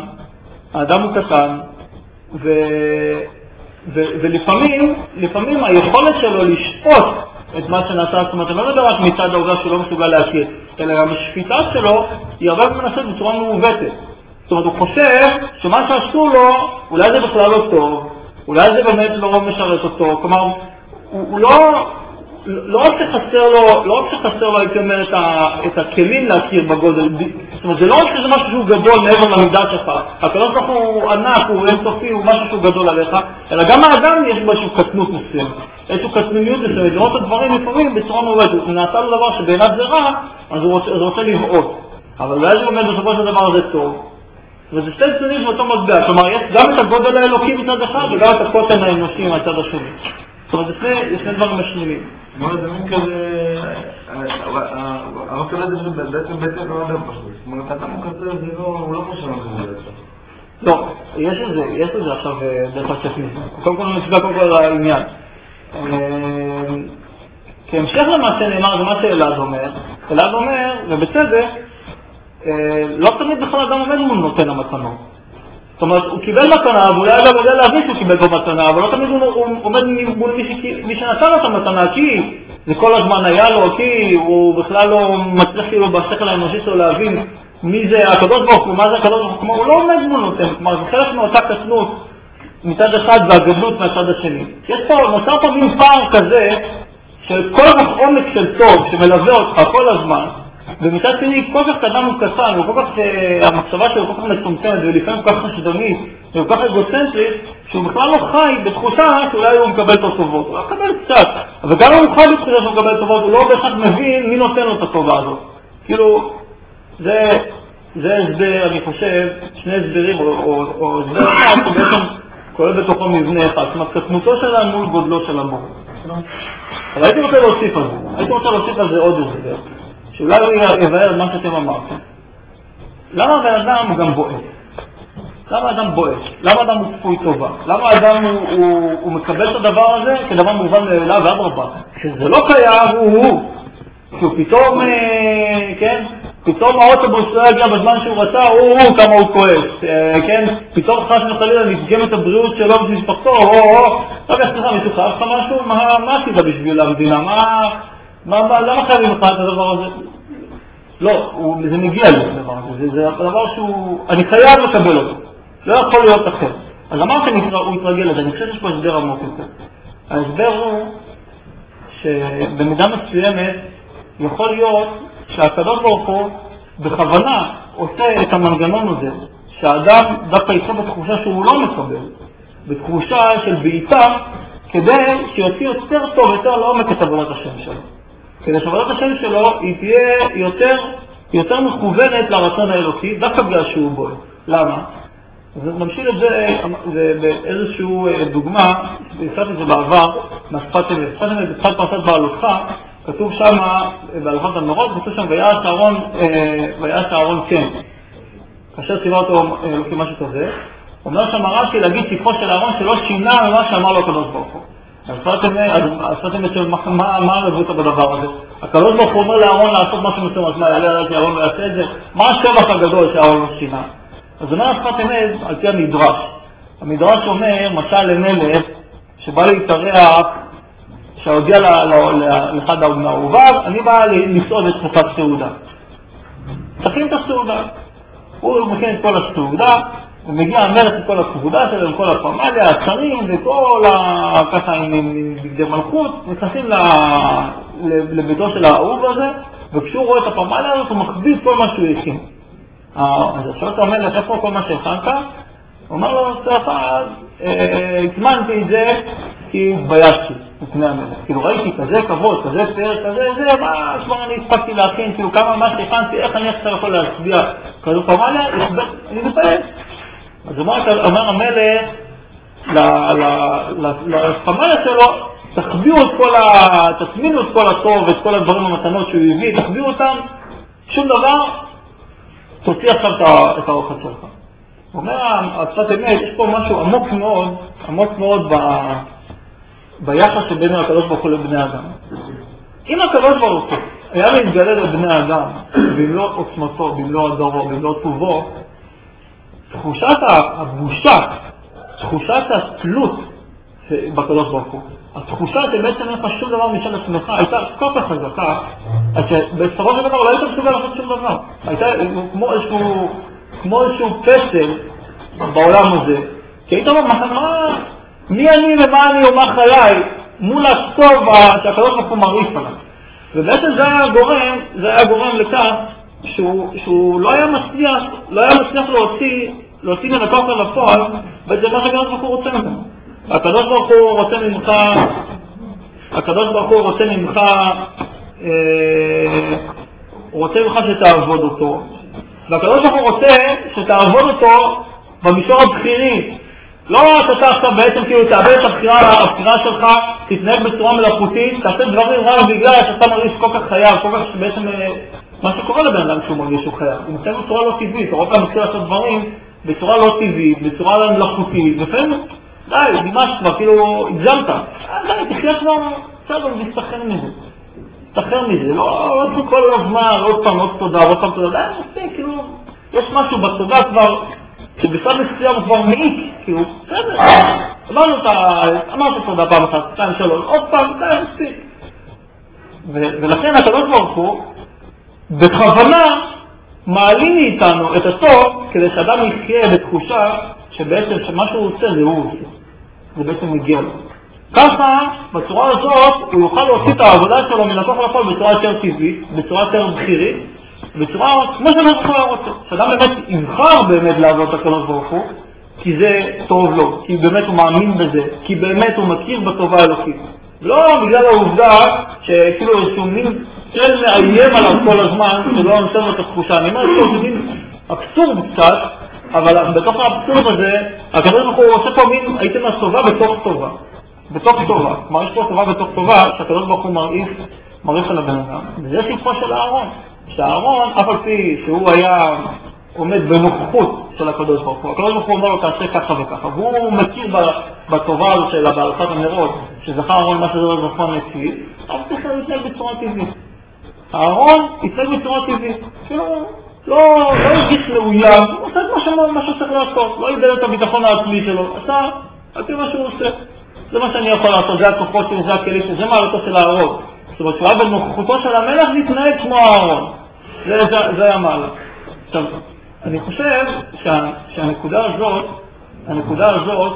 ולפעמים היכולת שלו לשפוט את מה שנעשה, זאת אומרת, אני לא מדבר רק מצד העובדה שהוא לא מסוגל להכיר, אלא גם השפיטה שלו היא הרבה מנסה בצורה מעוותת. זאת אומרת, הוא חושב שמה שעשו לו, אולי זה בכלל לא טוב, אולי זה באמת לא משרת אותו, כלומר, הוא לא רק שחסר לו, הייתי אומר, את הכלים להכיר בגודל, זאת אומרת, זה לא רק שזה משהו שהוא גדול מעבר למידה שלך, הקדוש ברוך הוא ענק, הוא אינסופי, הוא משהו שהוא גדול עליך, אלא גם האדם יש משהו קטנות מסוים, איזשהו קטנוניות מסוים, לראות את הדברים לפעמים בצורה מעוותת, הוא נעשה לו דבר שבעיניו זה רע, אז הוא רוצה לבעוט, אבל אולי זה באמת בסופו של דבר זה טוב, וזה שתי צדדים של אותו מטבע, כלומר יש גם את הגודל האלוקי מצד אחד וגם את הקוטן האנושי מצד השני. זאת אומרת, זה שני דברים משלימים. זה מין כזה... הרב כזה זה בעצם לא אדם פשוט. זאת אומרת, אדם כזה הוא לא חושב על זה בעצם. לא, יש לזה עכשיו דרך הצפניזם. קודם כל נצביע קודם כל על העניין. כהמשך למה שנאמר זה מה שאלעד אומר. אלעד אומר, ובצדק, לא תמיד בכלל אדם עומד מול נותן המתנות. זאת אומרת, הוא קיבל מתנה, ואולי אדם יודע להבין שהוא קיבל במתנה, אבל לא תמיד הוא עומד מול מי שנתן לו את המתנה, כי זה כל הזמן היה לו, כי הוא בכלל לא מצליח כאילו בשכל האנושי שלו להבין מי זה הקדוש ברוך הוא, מה זה הקדוש ברוך הוא, כלומר, הוא לא עומד מול נותן, כלומר, זה חלק מאותה קטנות מצד אחד והגדלות מהצד השני. יש פה, נוצר פה מין פער כזה, של כל כך עומק של טוב שמלווה אותך כל הזמן, ומצד שני כל כך אדם הוא קטן, וכל כך המחשבה שלו כל כך מצומצמת, ולפעמים כל כך חשדנית, וכל כך אגוצנטרית, שהוא בכלל לא חי בתחושה שאולי הוא מקבל את הטובות. הוא לא מקבל קצת, אבל גם הוא חי בתחושה שהוא מקבל את הטובות, הוא לא בהכרח מבין מי נותן לו את הטובה הזאת. כאילו, זה הסבר, אני חושב, שני הסברים, או הסבר אחד, שבעצם כולל בתוכו מבנה אחד, זאת אומרת, קטנותו שלנו מול גודלו של המור. אבל הייתי רוצה להוסיף על זה עוד הסבר, שאולי הוא יבהר מה שאתם אמרתם. למה הבן אדם הוא גם בועט? למה אדם בועט? למה אדם הוא צפוי טובה? למה אדם הוא מקבל את הדבר הזה כדבר מובן מאליו ואדרבה? כשזה לא קיים, הוא. כשהוא פתאום, כן? פתאום האוטובוס לא יגיע בזמן שהוא רצה, הוא כמה הוא כועס, כן? פתאום חס וחלילה נפגם את הבריאות שלו בשביל משפחתו, רגע, סליחה, מישהו חייב לך משהו? מה עשית בשביל המדינה? למה חייבים לך את הדבר הזה? לא, זה מגיע לי, הדבר הזה. זה דבר שהוא, אני חייב לקבל אותו. לא יכול להיות אחר. אז למה שהוא יתרגל לזה? אני חושב שיש פה הסבר עמוק יותר. ההסבר הוא שבמידה מסוימת יכול להיות שהקדוש ברוך הוא בכוונה עושה את המנגנון הזה, שהאדם דווקא יצא בתחושה שהוא לא מקבל, בתחושה של בעיטה, כדי שיוציא יותר טוב, יותר לעומק את עבודת השם שלו. כדי שעבודת השם שלו היא תהיה יותר מכוונת לרצון האלוקי, דווקא בגלל שהוא בועט. למה? אז נמשיל את זה באיזשהו דוגמה, והזכרתי את זה בעבר, מהשפת אמת. שפת אמת, בתחילת פרשת בעלותך, כתוב שם, בהלכות המורות, כתוב שם, ויעש אהרון כן. כאשר ציווה אותו אלוקי משהו כזה, אומר שם רש"י להגיד שפחו של אהרון שלא שינה ממה שאמר לו הקדוש ברוך הוא. אז שפת אמת של מה הרבותא בדבר הזה? הקדוש ברוך הוא אומר לאהרון לעשות משהו מסוים, אז מה, יעלה עליו שאהרון לא יעשה את זה? מה השבח הגדול שאהרון לא שינה? אז אומר שפת אמת על פי המדרש. המדרש אומר, משל למלך שבא להתארח, שהודיע לאחד האהוביו, אני בא לסעוד את תקופת סעודה. תכין את הסעודה. הוא מכין את כל הסעודה, ומגיע המלך את כל הסעודה שלו, עם כל הפמליה, השרים וכל ככה עם בגדי מלכות, נכנסים לביתו של האהוב הזה, וכשהוא רואה את הפמליה הזאת, הוא מכביד כל מה שהוא הכין. אז שואל את המלך, איפה כל מה שהכנת? הוא אומר לו, סליחה, הזמנתי את זה כי התביישתי לפני המלך. כאילו ראיתי כזה כבוד, כזה פאר, כזה, זה, מה, כבר אני הספקתי להכין, כאילו כמה מה שהכנתי, איך אני עכשיו יכול להצביע כזו פמליה, אני מתבייש. אז אומר המלך לפמליה שלו, תטמינו את כל הטוב ואת כל הדברים המתנות שהוא הביא, תחביאו אותם, שום דבר, תוציא עכשיו את האוכל שלך. הוא אומר, השפת אמת, יש פה משהו עמוק מאוד ביחס שבין הקדוש ברוך הוא לבני אדם. אם הקדוש ברוך הוא היה מתגלה לבני אדם, במלוא עוצמתו, במלוא הדורו, במלוא טובו, תחושת הבושה, תחושת התלות בקדוש ברוך הוא, התחושה שבעצם אין לך שום דבר משל עצמך, הייתה כל כך חזקה, אז שבסופו של דבר לא היית מסוגל לעשות שום דבר. הייתה כמו איזשהו פסל בעולם הזה, כי היית אומר, מי אני ומה אני ומה חיי, מול הטוב שהקדוש ברוך הוא מרעיף עליו. ובעצם זה היה גורם לכך שהוא לא היה מצליח להוציא מן הכוח אל הפועל, וזה מה שהקדוש ברוך הוא רוצה ממנו. הקדוש ברוך הוא רוצה ממך, הוא רוצה ממך שתעבוד אותו, והקדוש ברוך הוא רוצה שתעבוד אותו במישור הבחירי. לא שאתה עכשיו בעצם כאילו תאבד את הבחירה שלך, תתנהג בצורה מלאכותית, תעשה דברים רק בגלל שאתה מרגיש כל כך חייב, כל כך שבעצם מה שקורה לבן אדם שהוא מרגיש שהוא חייב. הוא מצא בצורה לא טבעית, אתה רואה מתחיל לעשות דברים בצורה לא טבעית, בצורה מלאכותית, לפעמים די, ממש כבר כאילו הגזמת. די, תחיה כבר, בסדר, תסתחרר מזה. לא צריך כל הזמן, עוד פעם תודה, די, מספיק, כאילו, יש משהו בתודה כבר, שבצד מסוים הוא כבר מעיק, כאילו, בסדר, אמרת תודה פעם אחת, 2, 3, עוד פעם, די, מספיק. ולכן הקדוש ברוך הוא, בכוונה, מעלים מאיתנו את הטוב, כדי שאדם יחיה בתחושה שבעצם שמה שהוא עושה זה הוא עושה. זה בעצם מגיע לו. ככה, בצורה הזאת, הוא יוכל להוציא את העבודה שלו מן הכוח לפועל בצורה יותר טבעית, בצורה יותר בכירית, בצורה כמו שאנחנו רוצים. שאדם באמת יבחר באמת לעבוד את הקדוש ברוך הוא, כי זה טוב לו, כי באמת הוא מאמין בזה, כי באמת הוא מכיר בטובה האלוקית. לא בגלל העובדה שכאילו איזשהו מין צל מאיים עליו כל הזמן, שלא נותן לו את התחושה. אני אומר שזה מין אבסורד קצת, אבל בתוך האבסורד הזה, הקדוש ברוך הוא עושה פה מין, הייתי אומר, טובה בתוך טובה. בתוך טובה. כלומר, יש פה טובה בתוך טובה, שהקדוש ברוך הוא מרעיף על הבן אדם. וזה שבחו של הארון. שהארון, אף על פי שהוא היה עומד בנוכחות של הקדוש ברוך הוא. הקדוש ברוך הוא אומר לו, תעשה ככה וככה. והוא מכיר בטובה הזו של בהלכת הנרות, שזכר הארון מה שזה לא זכרון אצלי, אבל צריך להתנהג בצורה טבעית. הארון יתנהג בצורה טבעית. לא הרגיש מאוים, הוא עושה את מה שהוא צריך לעשות. לא איבד את הביטחון העצמי שלו. עשה, על פי מה שהוא עושה. זה מה שאני יכול לעשות, זה הכוחות שלי, זה הכלים שלי, זה מעלתו של הארון. זאת אומרת, שהוא היה בנוכחותו של המלך להתנהג כמו הארון. זה המעלה. עכשיו, אני חושב שהנקודה הזאת,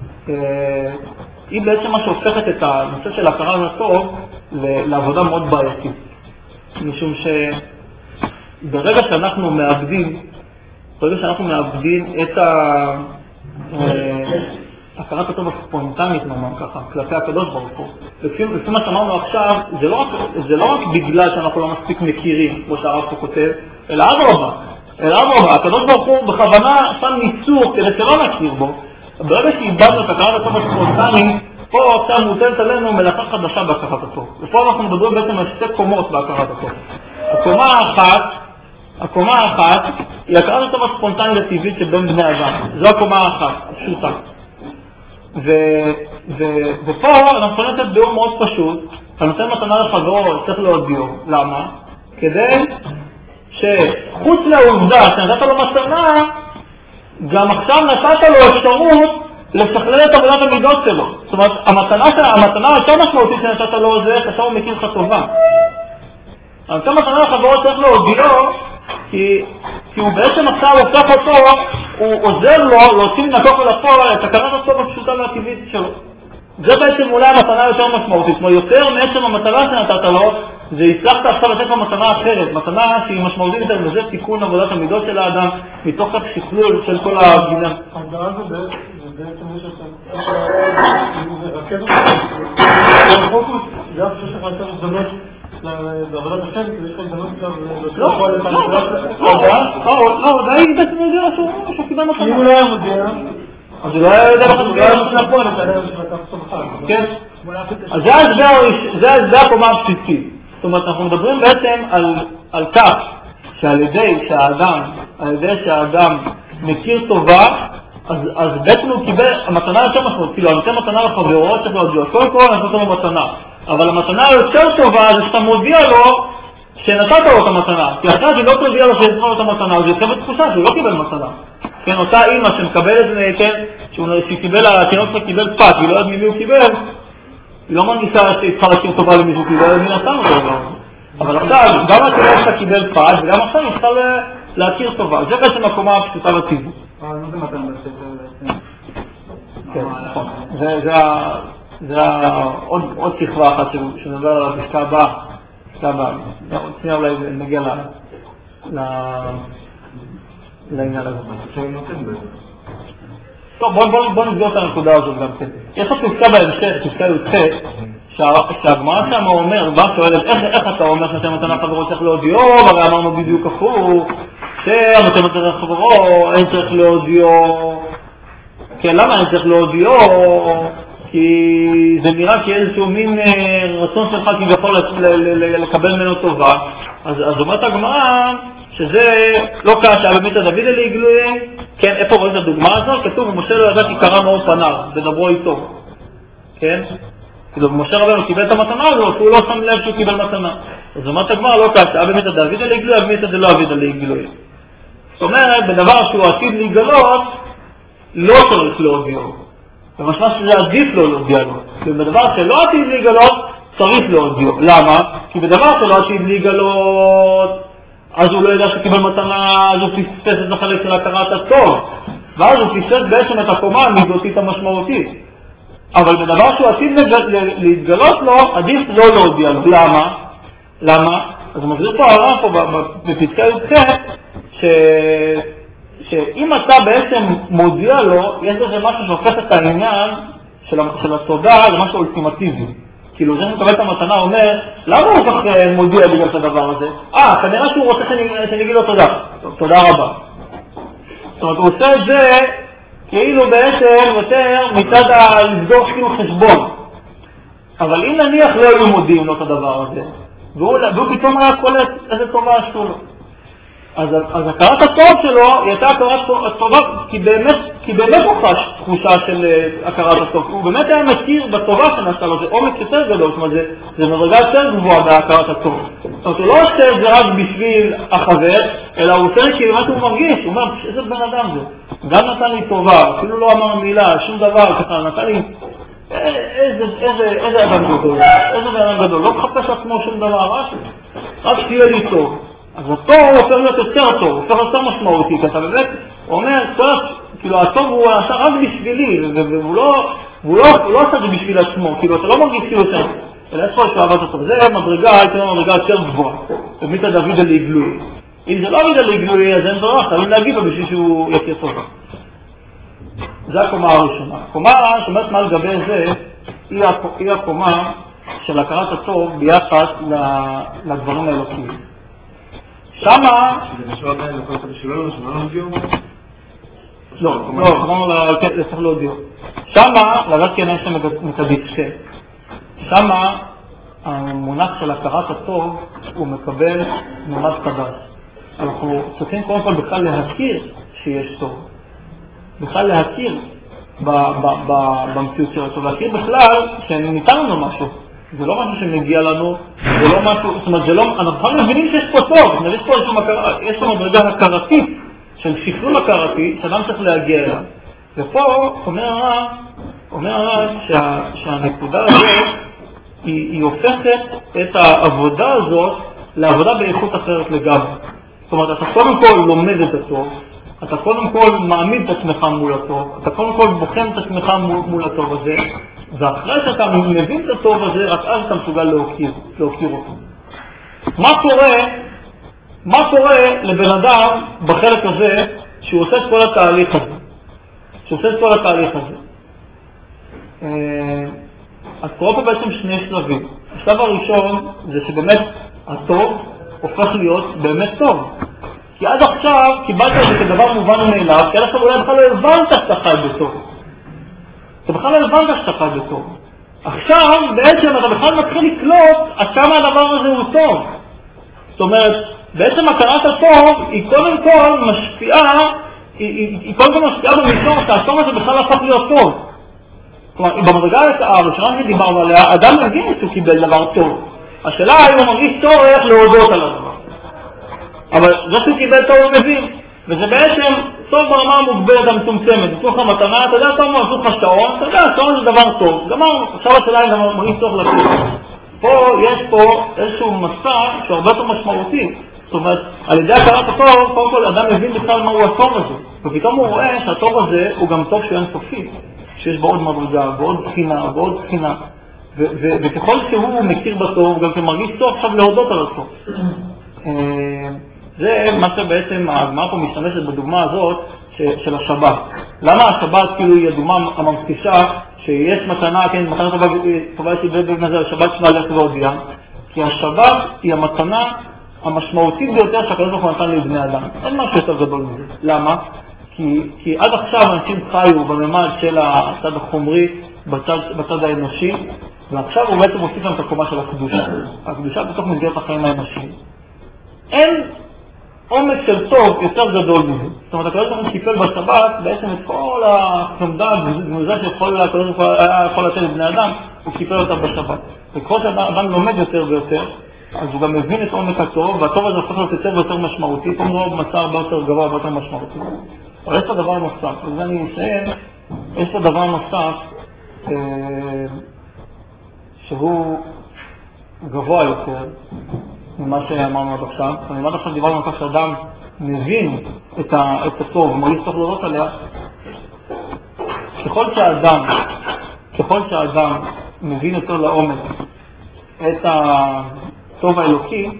היא בעצם מה שהופכת את הנושא של הכרה לטוב לעבודה מאוד בעייתית. משום שברגע שאנחנו מאבדים את הכרת הטוב הספונטנית, נאמר ככה, כלפי הקדוש ברוך הוא. לפי מה שאמרנו עכשיו, זה לא רק בגלל שאנחנו לא מספיק מכירים, כמו שהרב פה כותב, אלא אדרבה, הקדוש ברוך הוא בכוונה שם ניסור כדי שלא נכיר בו. ברגע שאיבדנו את הכרת הטוב הספונטנית, פה עכשיו מוטלת עלינו מלאכה חדשה בהכרת הטוב. ופה אנחנו מדברים בעצם על שתי קומות בהכרת הטוב. הקומה האחת היא הכרת הטוב הספונטנית הטבעית שבין בני אדם. זו הקומה האחת, הפשוטה. ופה אנחנו יכולים לתת ביאור מאוד פשוט, הנותן מתנה לחברו צריך להודיעו. למה? כדי שחוץ לעובדה שנתת לו מתנה, גם עכשיו נתת לו אפשרות לשכלל את עבודת המידות שלו. זאת אומרת, המתנה היותר משמעותית שנתת לו זה עכשיו הוא מכיר לך טובה. הנותן מתנה לחברו צריך להודיעו, כי הוא בעצם עכשיו הופך אותו, הוא עוזר לו להוציא מן הכוח לפועל את הכרת הטוב הפשוטה והטבעית שלו. זה בעצם אולי המתנה יותר משמעותית, כמו יותר מעצם המטרה שנתת לו, זה הצלחת עכשיו לתת לו מתנה אחרת, מתנה שהיא משמעותית יותר, וזה תיקון עבודת המידות של האדם, מתוך השכלול של כל הגינה. ההגדרה הזו בעצם יש שאתה מרכז הפוקוס, זה אף שיש לך יותר הזדמנות בעבודת השם, כי יש לך הזדמנות לא, די בעצם יודע שהוא קיבל מתנה. אם הוא לא היה מודיע, אז הוא לא היה יודע לך נכון, אתה יודע שאתה סומך. כן. אז זה הקומה הבסיסית. זאת אומרת, אנחנו מדברים בעצם על כך שעל ידי שהאדם מכיר טובה, אז בעצם הוא קיבל המתנה יותר משמעות. כאילו, אני נותן מתנה לחברו, צריך להודיע. קודם כל, אני נותן לו מתנה. אבל המתנה היותר טובה זה שאתה מודיע לו שנתת לו את המתנה. כי אחרי זה לא תודיע לו שיש לו את המתנה, אז יוצא בתחושה שהוא לא קיבל מתנה. כן, אותה אימא שמקבלת, כן, שהיא קיבל, התינוק קיבל פת, והיא לא יודעת ממי הוא קיבל, היא לא מרגישה שהיא צריכה להכיר טובה למישהו, כי היא לא יודעת מי נתן אותו. אבל עכשיו, גם התינוק קיבל פת, וגם עכשיו היא צריכה להכיר טובה. זה בעצם הקומה הפשוטה והטבעית. מה זה מתן בספר? כן, נכון. זה עוד שכבה אחת שנדבר על הפסקה הבאה. עוד שנייה אולי נגיע לעניין הזה. טוב, בוא נסגור את הנקודה הזאת גם כן. יש לך פסקה בהמשך, פסקה י"ח, שהגמרא שם אומר, בא שואלת, איך אתה אומר שנתן מתנה חברו צריך להודיעו, הרי אמרנו בדיוק הפוך, שנתן מתנה חברו אין צריך להודיעו. כן, למה אין צריך להודיעו? כי זה נראה כאיזשהו מין רצון שלך כביכול לקבל ממנו טובה. אז אומרת הגמרא שזה לא קשה באמת דוד אלי גלויים. כן, איפה רואים את הדוגמה הזאת? כתוב, ומשה לא ידע כי קרא מאור פניו, ודברו איתו. כן? כאילו, משה רבנו קיבל את המתנה הזאת, הוא לא שם לב שהוא קיבל מתנה. אז אומרת הגמרא לא קשה, באמת דוד אלי גלויים, באמת זה לא דוד אלי גלויים. זאת אומרת, בדבר שהוא עתיד להיגלות, לא צריך להודיעו. ומשמע שזה עדיף לו להודיע לו. ובדבר שלא עתיד להיגלות, צריך להודיעו. למה? כי בדבר שלא עתיד להיגלות, אז הוא לא ידע שקיבל מתנה, אז הוא פספס את החלק של הכרת הטוב. ואז הוא פספס בעצם את הקומה המידותית המשמעותית. אבל בדבר שהוא עתיד להתגלות לו, עדיף לא להודיע לו. למה? אז הוא מסביר פה הרב פה בפסקה י"ח, שאם אתה בעצם מודיע לו, יש לזה משהו שהופך את העניין של התודה למשהו אולטימטיבי. כאילו זה שמקבל את המתנה אומר, למה הוא כך מודיע בגלל את הדבר הזה? כנראה שהוא רוצה שאני אגיד לו תודה. תודה רבה. זאת אומרת, הוא עושה את זה כאילו בעצם יותר מצד לבדוק כאילו חשבון. אבל אם נניח לא היו מודיעים לו את הדבר הזה, והוא פתאום היה קולט איזה טובה עשו לו. אז הכרת הטוב שלו היא הייתה הכרת הטובה, כי באמת הוא חש תחושה של הכרת הטוב. הוא באמת היה מכיר בטובה שנעשה לו, זה עומק יותר גדול, זאת אומרת, זה מדרגה יותר גבוהה בהכרת הטוב. זאת אומרת, הוא לא עושה את זה רק בשביל החבר, אלא הוא עושה כי באמת הוא מרגיש, הוא אומר, איזה בן אדם זה. גם נתן לי טובה, אפילו לא אמר מילה, שום דבר, ככה, נתן לי, איזה אדם גדול, לא מחפש עצמו שום דבר, רק שיהיה לי טוב. אז הטוב הופך להיות יותר טוב, הופך יותר משמעותי, כי אתה באמת אומר, כאילו הטוב הוא עשה רק בשבילי, והוא לא עשה את זה בשביל עצמו, כאילו אתה לא מרגיש כאילו יותר, אלא איפה שאהבת הטוב, זה מדרגה, הייתה מדרגה יותר גבוהה, ומיתה דוד עלי גלוי. אם זה לא דוד עלי גלוי, אז אין דרך, חייבים להגיד לו בשביל שהוא יכיר טובה. זה הקומה הראשונה. הקומה שאומרת מה לגבי זה, היא הקומה של הכרת הטוב ביחס לדברים האלוקיים. שמה... זה קשור עדיין לכל אחד שלא נודיעו? לא, אמרנו לצריך להודיעו. שמה, לדעת כן יש מקדישכם. שמה, המונח של הכרת הטוב הוא מקבל ממד חדש. אנחנו צריכים קודם כל בכלל להכיר שיש טוב. בכלל להכיר במציאות של הטוב. להכיר בכלל שניתן לנו משהו. זה לא משהו שמגיע לנו, זה לא משהו, זאת אומרת, זה לא, אנחנו מבינים שיש פה טוב, יש פה איזשהו יש פה מדרגה הכרתית, של שכלול הכרתי, שאדם צריך להגיע אליו. ופה אומר הרב שהנקודה הזאת, היא הופכת את העבודה הזאת לעבודה באיכות אחרת לגמרי. זאת אומרת, אתה קודם כל לומד את הטוב, אתה קודם כל מעמיד את עצמך מול הטוב, אתה קודם כל בוחן את עצמך מול הטוב הזה, ואחרי שאתה מבין את הטוב הזה, רק אז אתה מסוגל להוקיר אותו. מה קורה לבן אדם בחלק הזה שהוא עושה את כל התהליך הזה? אז קורה פה בעצם שני שלבים. השלב הראשון זה שבאמת הטוב הופך להיות באמת טוב. כי עד עכשיו קיבלת את זה כדבר מובן מאליו, כי עד עכשיו אולי בכלל לא הבנת שאתה חי בטוב. אתה בכלל לא הבנת שאתה חי בטוב. עכשיו בעצם אתה בכלל מתחיל לקלוט עד כמה הדבר הזה הוא טוב. זאת אומרת, בעצם הכרת הטוב היא קודם כל משפיעה, היא קודם כל משפיעה במישור שהטוב הזה בכלל הפך להיות טוב. כלומר, במדרגה הראשונה שדיברנו עליה, אדם מרגיש שהוא קיבל דבר טוב. השאלה היא הוא מרגיש טוב איך להודות על הדבר. אבל זה שהוא קיבל טוב הוא מבין. וזה בעצם טוב ברמה המוגבלת המצומצמת. בתוך המתנה, אתה יודע, טוב מעשו לך שעון, אתה יודע, שעון זה דבר טוב. גמר, עכשיו השאלה היא גם מרגיש טוב לתת. יש פה איזשהו מסע שהוא הרבה יותר משמעותי. זאת אומרת, על ידי הכרת הטוב, קודם כל אדם מבין בכלל מהו הטוב הזה. ופתאום הוא רואה שהטוב הזה הוא גם טוב שהוא אינסופי. שיש בו עוד מדרגה, ועוד בחינה. וככל שהוא מכיר בטוב, גם כמרגיש טוב עכשיו להודות על הטוב. זה מה שבעצם הגמרא פה משתמשת בדוגמה הזאת של השבת. למה השבת כאילו היא הדוגמה הממחישה שיש מתנה, כן, מתנה טובה יש לי בבן הזה, השבת שמה לך והודיע, כי השבת היא המתנה המשמעותית ביותר שהקדוש ברוך הוא נתן לבני אדם. אין משהו יותר גדול מזה. למה? כי עד עכשיו אנשים חיו בממד של הצד החומרי, בצד האנושי, ועכשיו הוא בעצם מוסיף להם את הקומה של הקדושה. הקדושה בתוך מסגרת החיים האנושיים. אין עומק של טוב יותר גדול מזה. זאת אומרת, הקדוש ברוך הוא קיפל בשבת בעצם את כל החמדה הגנוזה שהקדוש ברוך הוא יכול לתת לבני אדם, הוא קיפל אותה בשבת. וככל שאדם לומד יותר ויותר, אז הוא גם מבין את עומק הטוב, והטוב הזה הופך להיות יותר ויותר משמעותי, פה נראה במצע הרבה יותר גבוה, הרבה יותר משמעותי. אבל יש פה דבר נוסף, וזה אני אסיים, יש פה דבר נוסף שהוא גבוה יותר ממה שאמרנו עד עכשיו. עד עכשיו דיברנו על כך שאדם מבין את הטוב, מרגיש טוב לראות עליה. ככל שהאדם ככל שהאדם מבין יותר לעומק את הטוב האלוקי,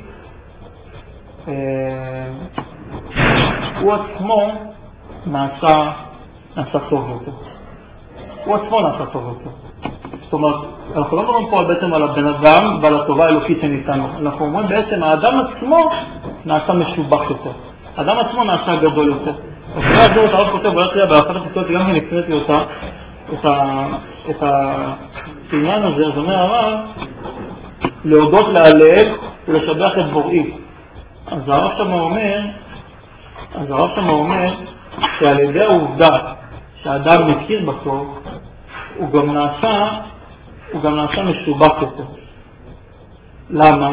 הוא עצמו נעשה טוב יותר. הוא עצמו נעשה טוב יותר. זאת אומרת, אנחנו לא מדברים פה בעצם על הבן אדם ועל הטובה האלוקית שניתן לו. אנחנו אומרים בעצם, האדם עצמו נעשה משובח יותר. האדם עצמו נעשה גדול יותר. ובשביל הזו את הרב כותב, והולך לי באחת הסיטואציות, גם כן הקראתי אותה, את העניין הזה, אז אומר הרב, להודות להלל ולשבח את בוראי. אז הרב שם אומר שעל ידי העובדה שהאדם מכיר בטוב, הוא גם נעשה משובח יותר. למה?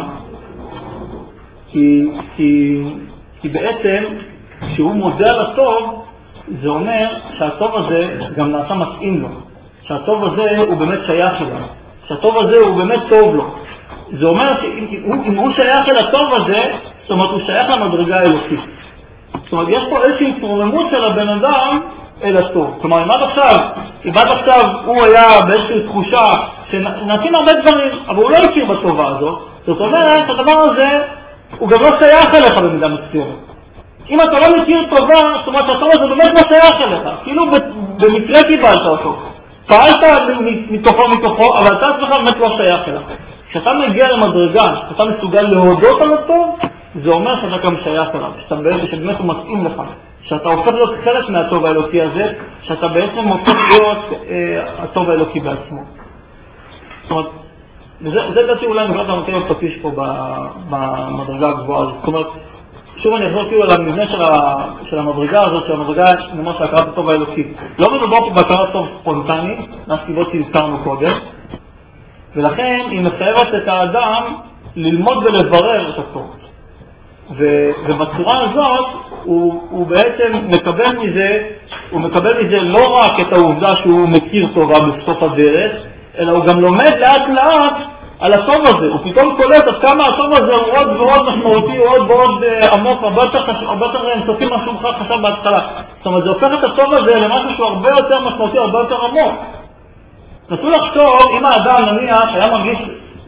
כי בעצם כשהוא מודה על הטוב, זה אומר שהטוב הזה גם נעשה מתאים לו. שהטוב הזה הוא באמת שייך אליו. שהטוב הזה הוא באמת טוב לו. זה אומר שאם הוא שייך אל הטוב הזה, זאת אומרת הוא שייך למדרגה האלוקית. זאת אומרת יש פה איזושהי התרוממות של הבן אדם אל הטוב. כלומר אם עד עכשיו הוא היה באיזושהי תחושה שנעשים הרבה דברים, אבל הוא לא הכיר בטובה הזאת, זאת אומרת הדבר הזה הוא גם לא שייך אליך במידה מסוימת. אם אתה לא מכיר טובה, זאת אומרת שהטוב הזה באמת לא שייך אליך, כאילו במקרה קיבלת אותו. פעלת מתוכו, אבל אתה עצמך באמת לא שייך אליך. כשאתה מגיע למדרגה, כשאתה מסוגל להודות על הטוב, זה אומר שאתה גם שייך אליו, שבאמת הוא מתאים לך, שאתה הופך להיות חלק מהטוב האלוקי הזה, שאתה בעצם הופך להיות הטוב האלוקי בעצמו. זאת אומרת, זה דעתי אולי נגלת המתאים הפטיש פה במדרגה הגבוהה הזאת. זאת אומרת, שוב אני אחזור כאילו על המבנה של המדרגה הזאת, של המדרגה נאמר של הכרת הטוב האלוקי. לא מדובר פה בהכרת טוב ספונטני, מהסיבות שהזכרנו קודם, ולכן היא מחייבת את האדם ללמוד ולברר את הטוב. ובצורה הזאת הוא בעצם מקבל מזה לא רק את העובדה שהוא מכיר טובה בסוף הדרך, אלא הוא גם לומד לאט לאט על הטוב הזה. הוא פתאום קולט עד כמה הטוב הזה הוא עוד ועוד משמעותי, עוד ועוד עמוק, הרבה יותר אינסופי מה שהוא חשב בהתחלה. זאת אומרת, זה הופך את הטוב הזה למשהו שהוא הרבה יותר משמעותי, הרבה יותר עמוק. נסו לחשוב, אם האדם נניח היה מרגיש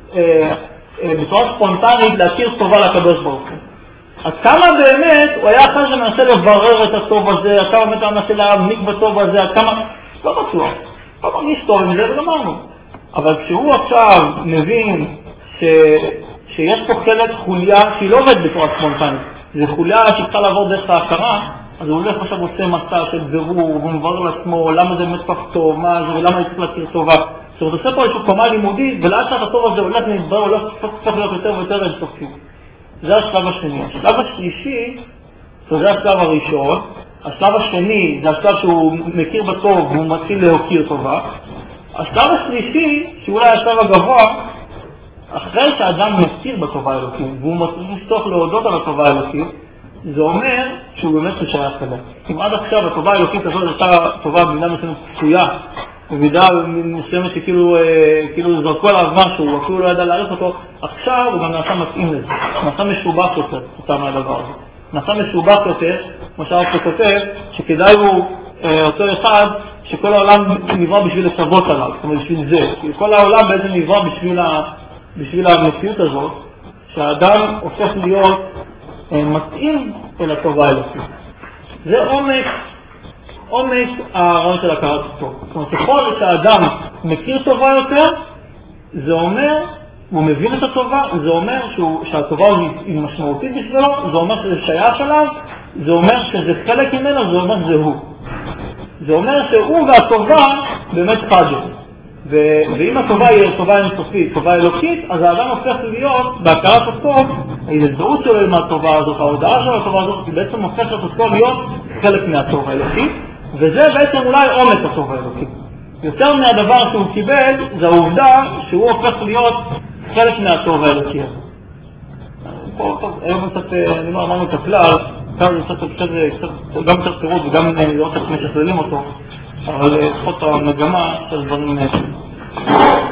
בצורה ספונטנית להכיר טובה לקדוש ברוך הוא. אז כמה באמת הוא היה אחרי שמנסה לברר את הטוב הזה, כמה באמת הוא מנסה להעמיק בטוב הזה, כמה... לא בטוח. לא מרגיש טוב עם זה וגמרנו. אבל כשהוא עכשיו מבין שיש פה חוליה שהיא לא עובדת בצורה ספונטנית, זו חוליה שצריכה לעבור דרך ההכרה, אז הוא הולך עכשיו עושה מסע של בירור, הוא מברר לעצמו למה זה באמת כך טוב, מה זה ולמה צריך להכיר טובה. זאת אומרת, עושה פה איזושהי קומה לימודית, ולאט לאט הטוב הזה הולך להתברר, הולך להיות יותר ויותר אינסופי. זה השלב השני. השלב השלישי, זה השלב הראשון. השלב השני זה השלב שהוא מכיר בטוב והוא מתחיל להוקיר טובה. השלב השלישי, שאולי השלב הגבוה, אחרי שהאדם מכיר בטובה האלוקית והוא מתחיל לפתוח להודות על הטובה האלוקית, זה אומר שהוא באמת שייך אליה. אם עד עכשיו הטובה האלוקית הזאת הייתה טובה במידה מסוימת פצויה, במידה מסוימת שכאילו זרקו עליו משהו, אפילו לא ידע להעריך אותו, עכשיו הוא גם נעשה מתאים לזה, נעשה משובח יותר אותה מהדבר הזה. נעשה משובח יותר, כמו שהרב כותב, שכדאי הוא אותו אחד שכל העולם נברא בשביל לצוות עליו, זאת אומרת בשביל זה. כי כל העולם בעצם נברא בשביל המציאות הזאת, שהאדם הופך להיות מתאים אל הטובה האלוקית. זה עומק הרעיון של הכרת הטוב. זאת אומרת, ככל שהאדם מכיר טובה יותר, זה אומר, הוא מבין את הטובה, זה אומר שהטובה היא משמעותית בשבילו, זה אומר שזה שייך אליו, זה אומר שזה חלק ממנו, זה אומר שזה הוא. זה אומר שהוא והטובה באמת חדו. ואם הטובה היא טובה אינסופית, טובה אלוקית, אז האדם הופך להיות, בהכרת הטוב, ההזדהות שלו עם הטובה הזאת, ההודעה של הטובה הזאת, היא בעצם הופכת אותו להיות חלק מהטוב האלוקי, וזה בעצם אולי עומק הטוב האלוקי. יותר מהדבר שהוא קיבל, זה העובדה שהוא הופך להיות חלק מהטוב האלוקי. היום קצת, אני לא אמרנו את הכלל, גם קצת פירוט וגם לא קצת משסלים אותו, אבל לפחות המגמה של דברים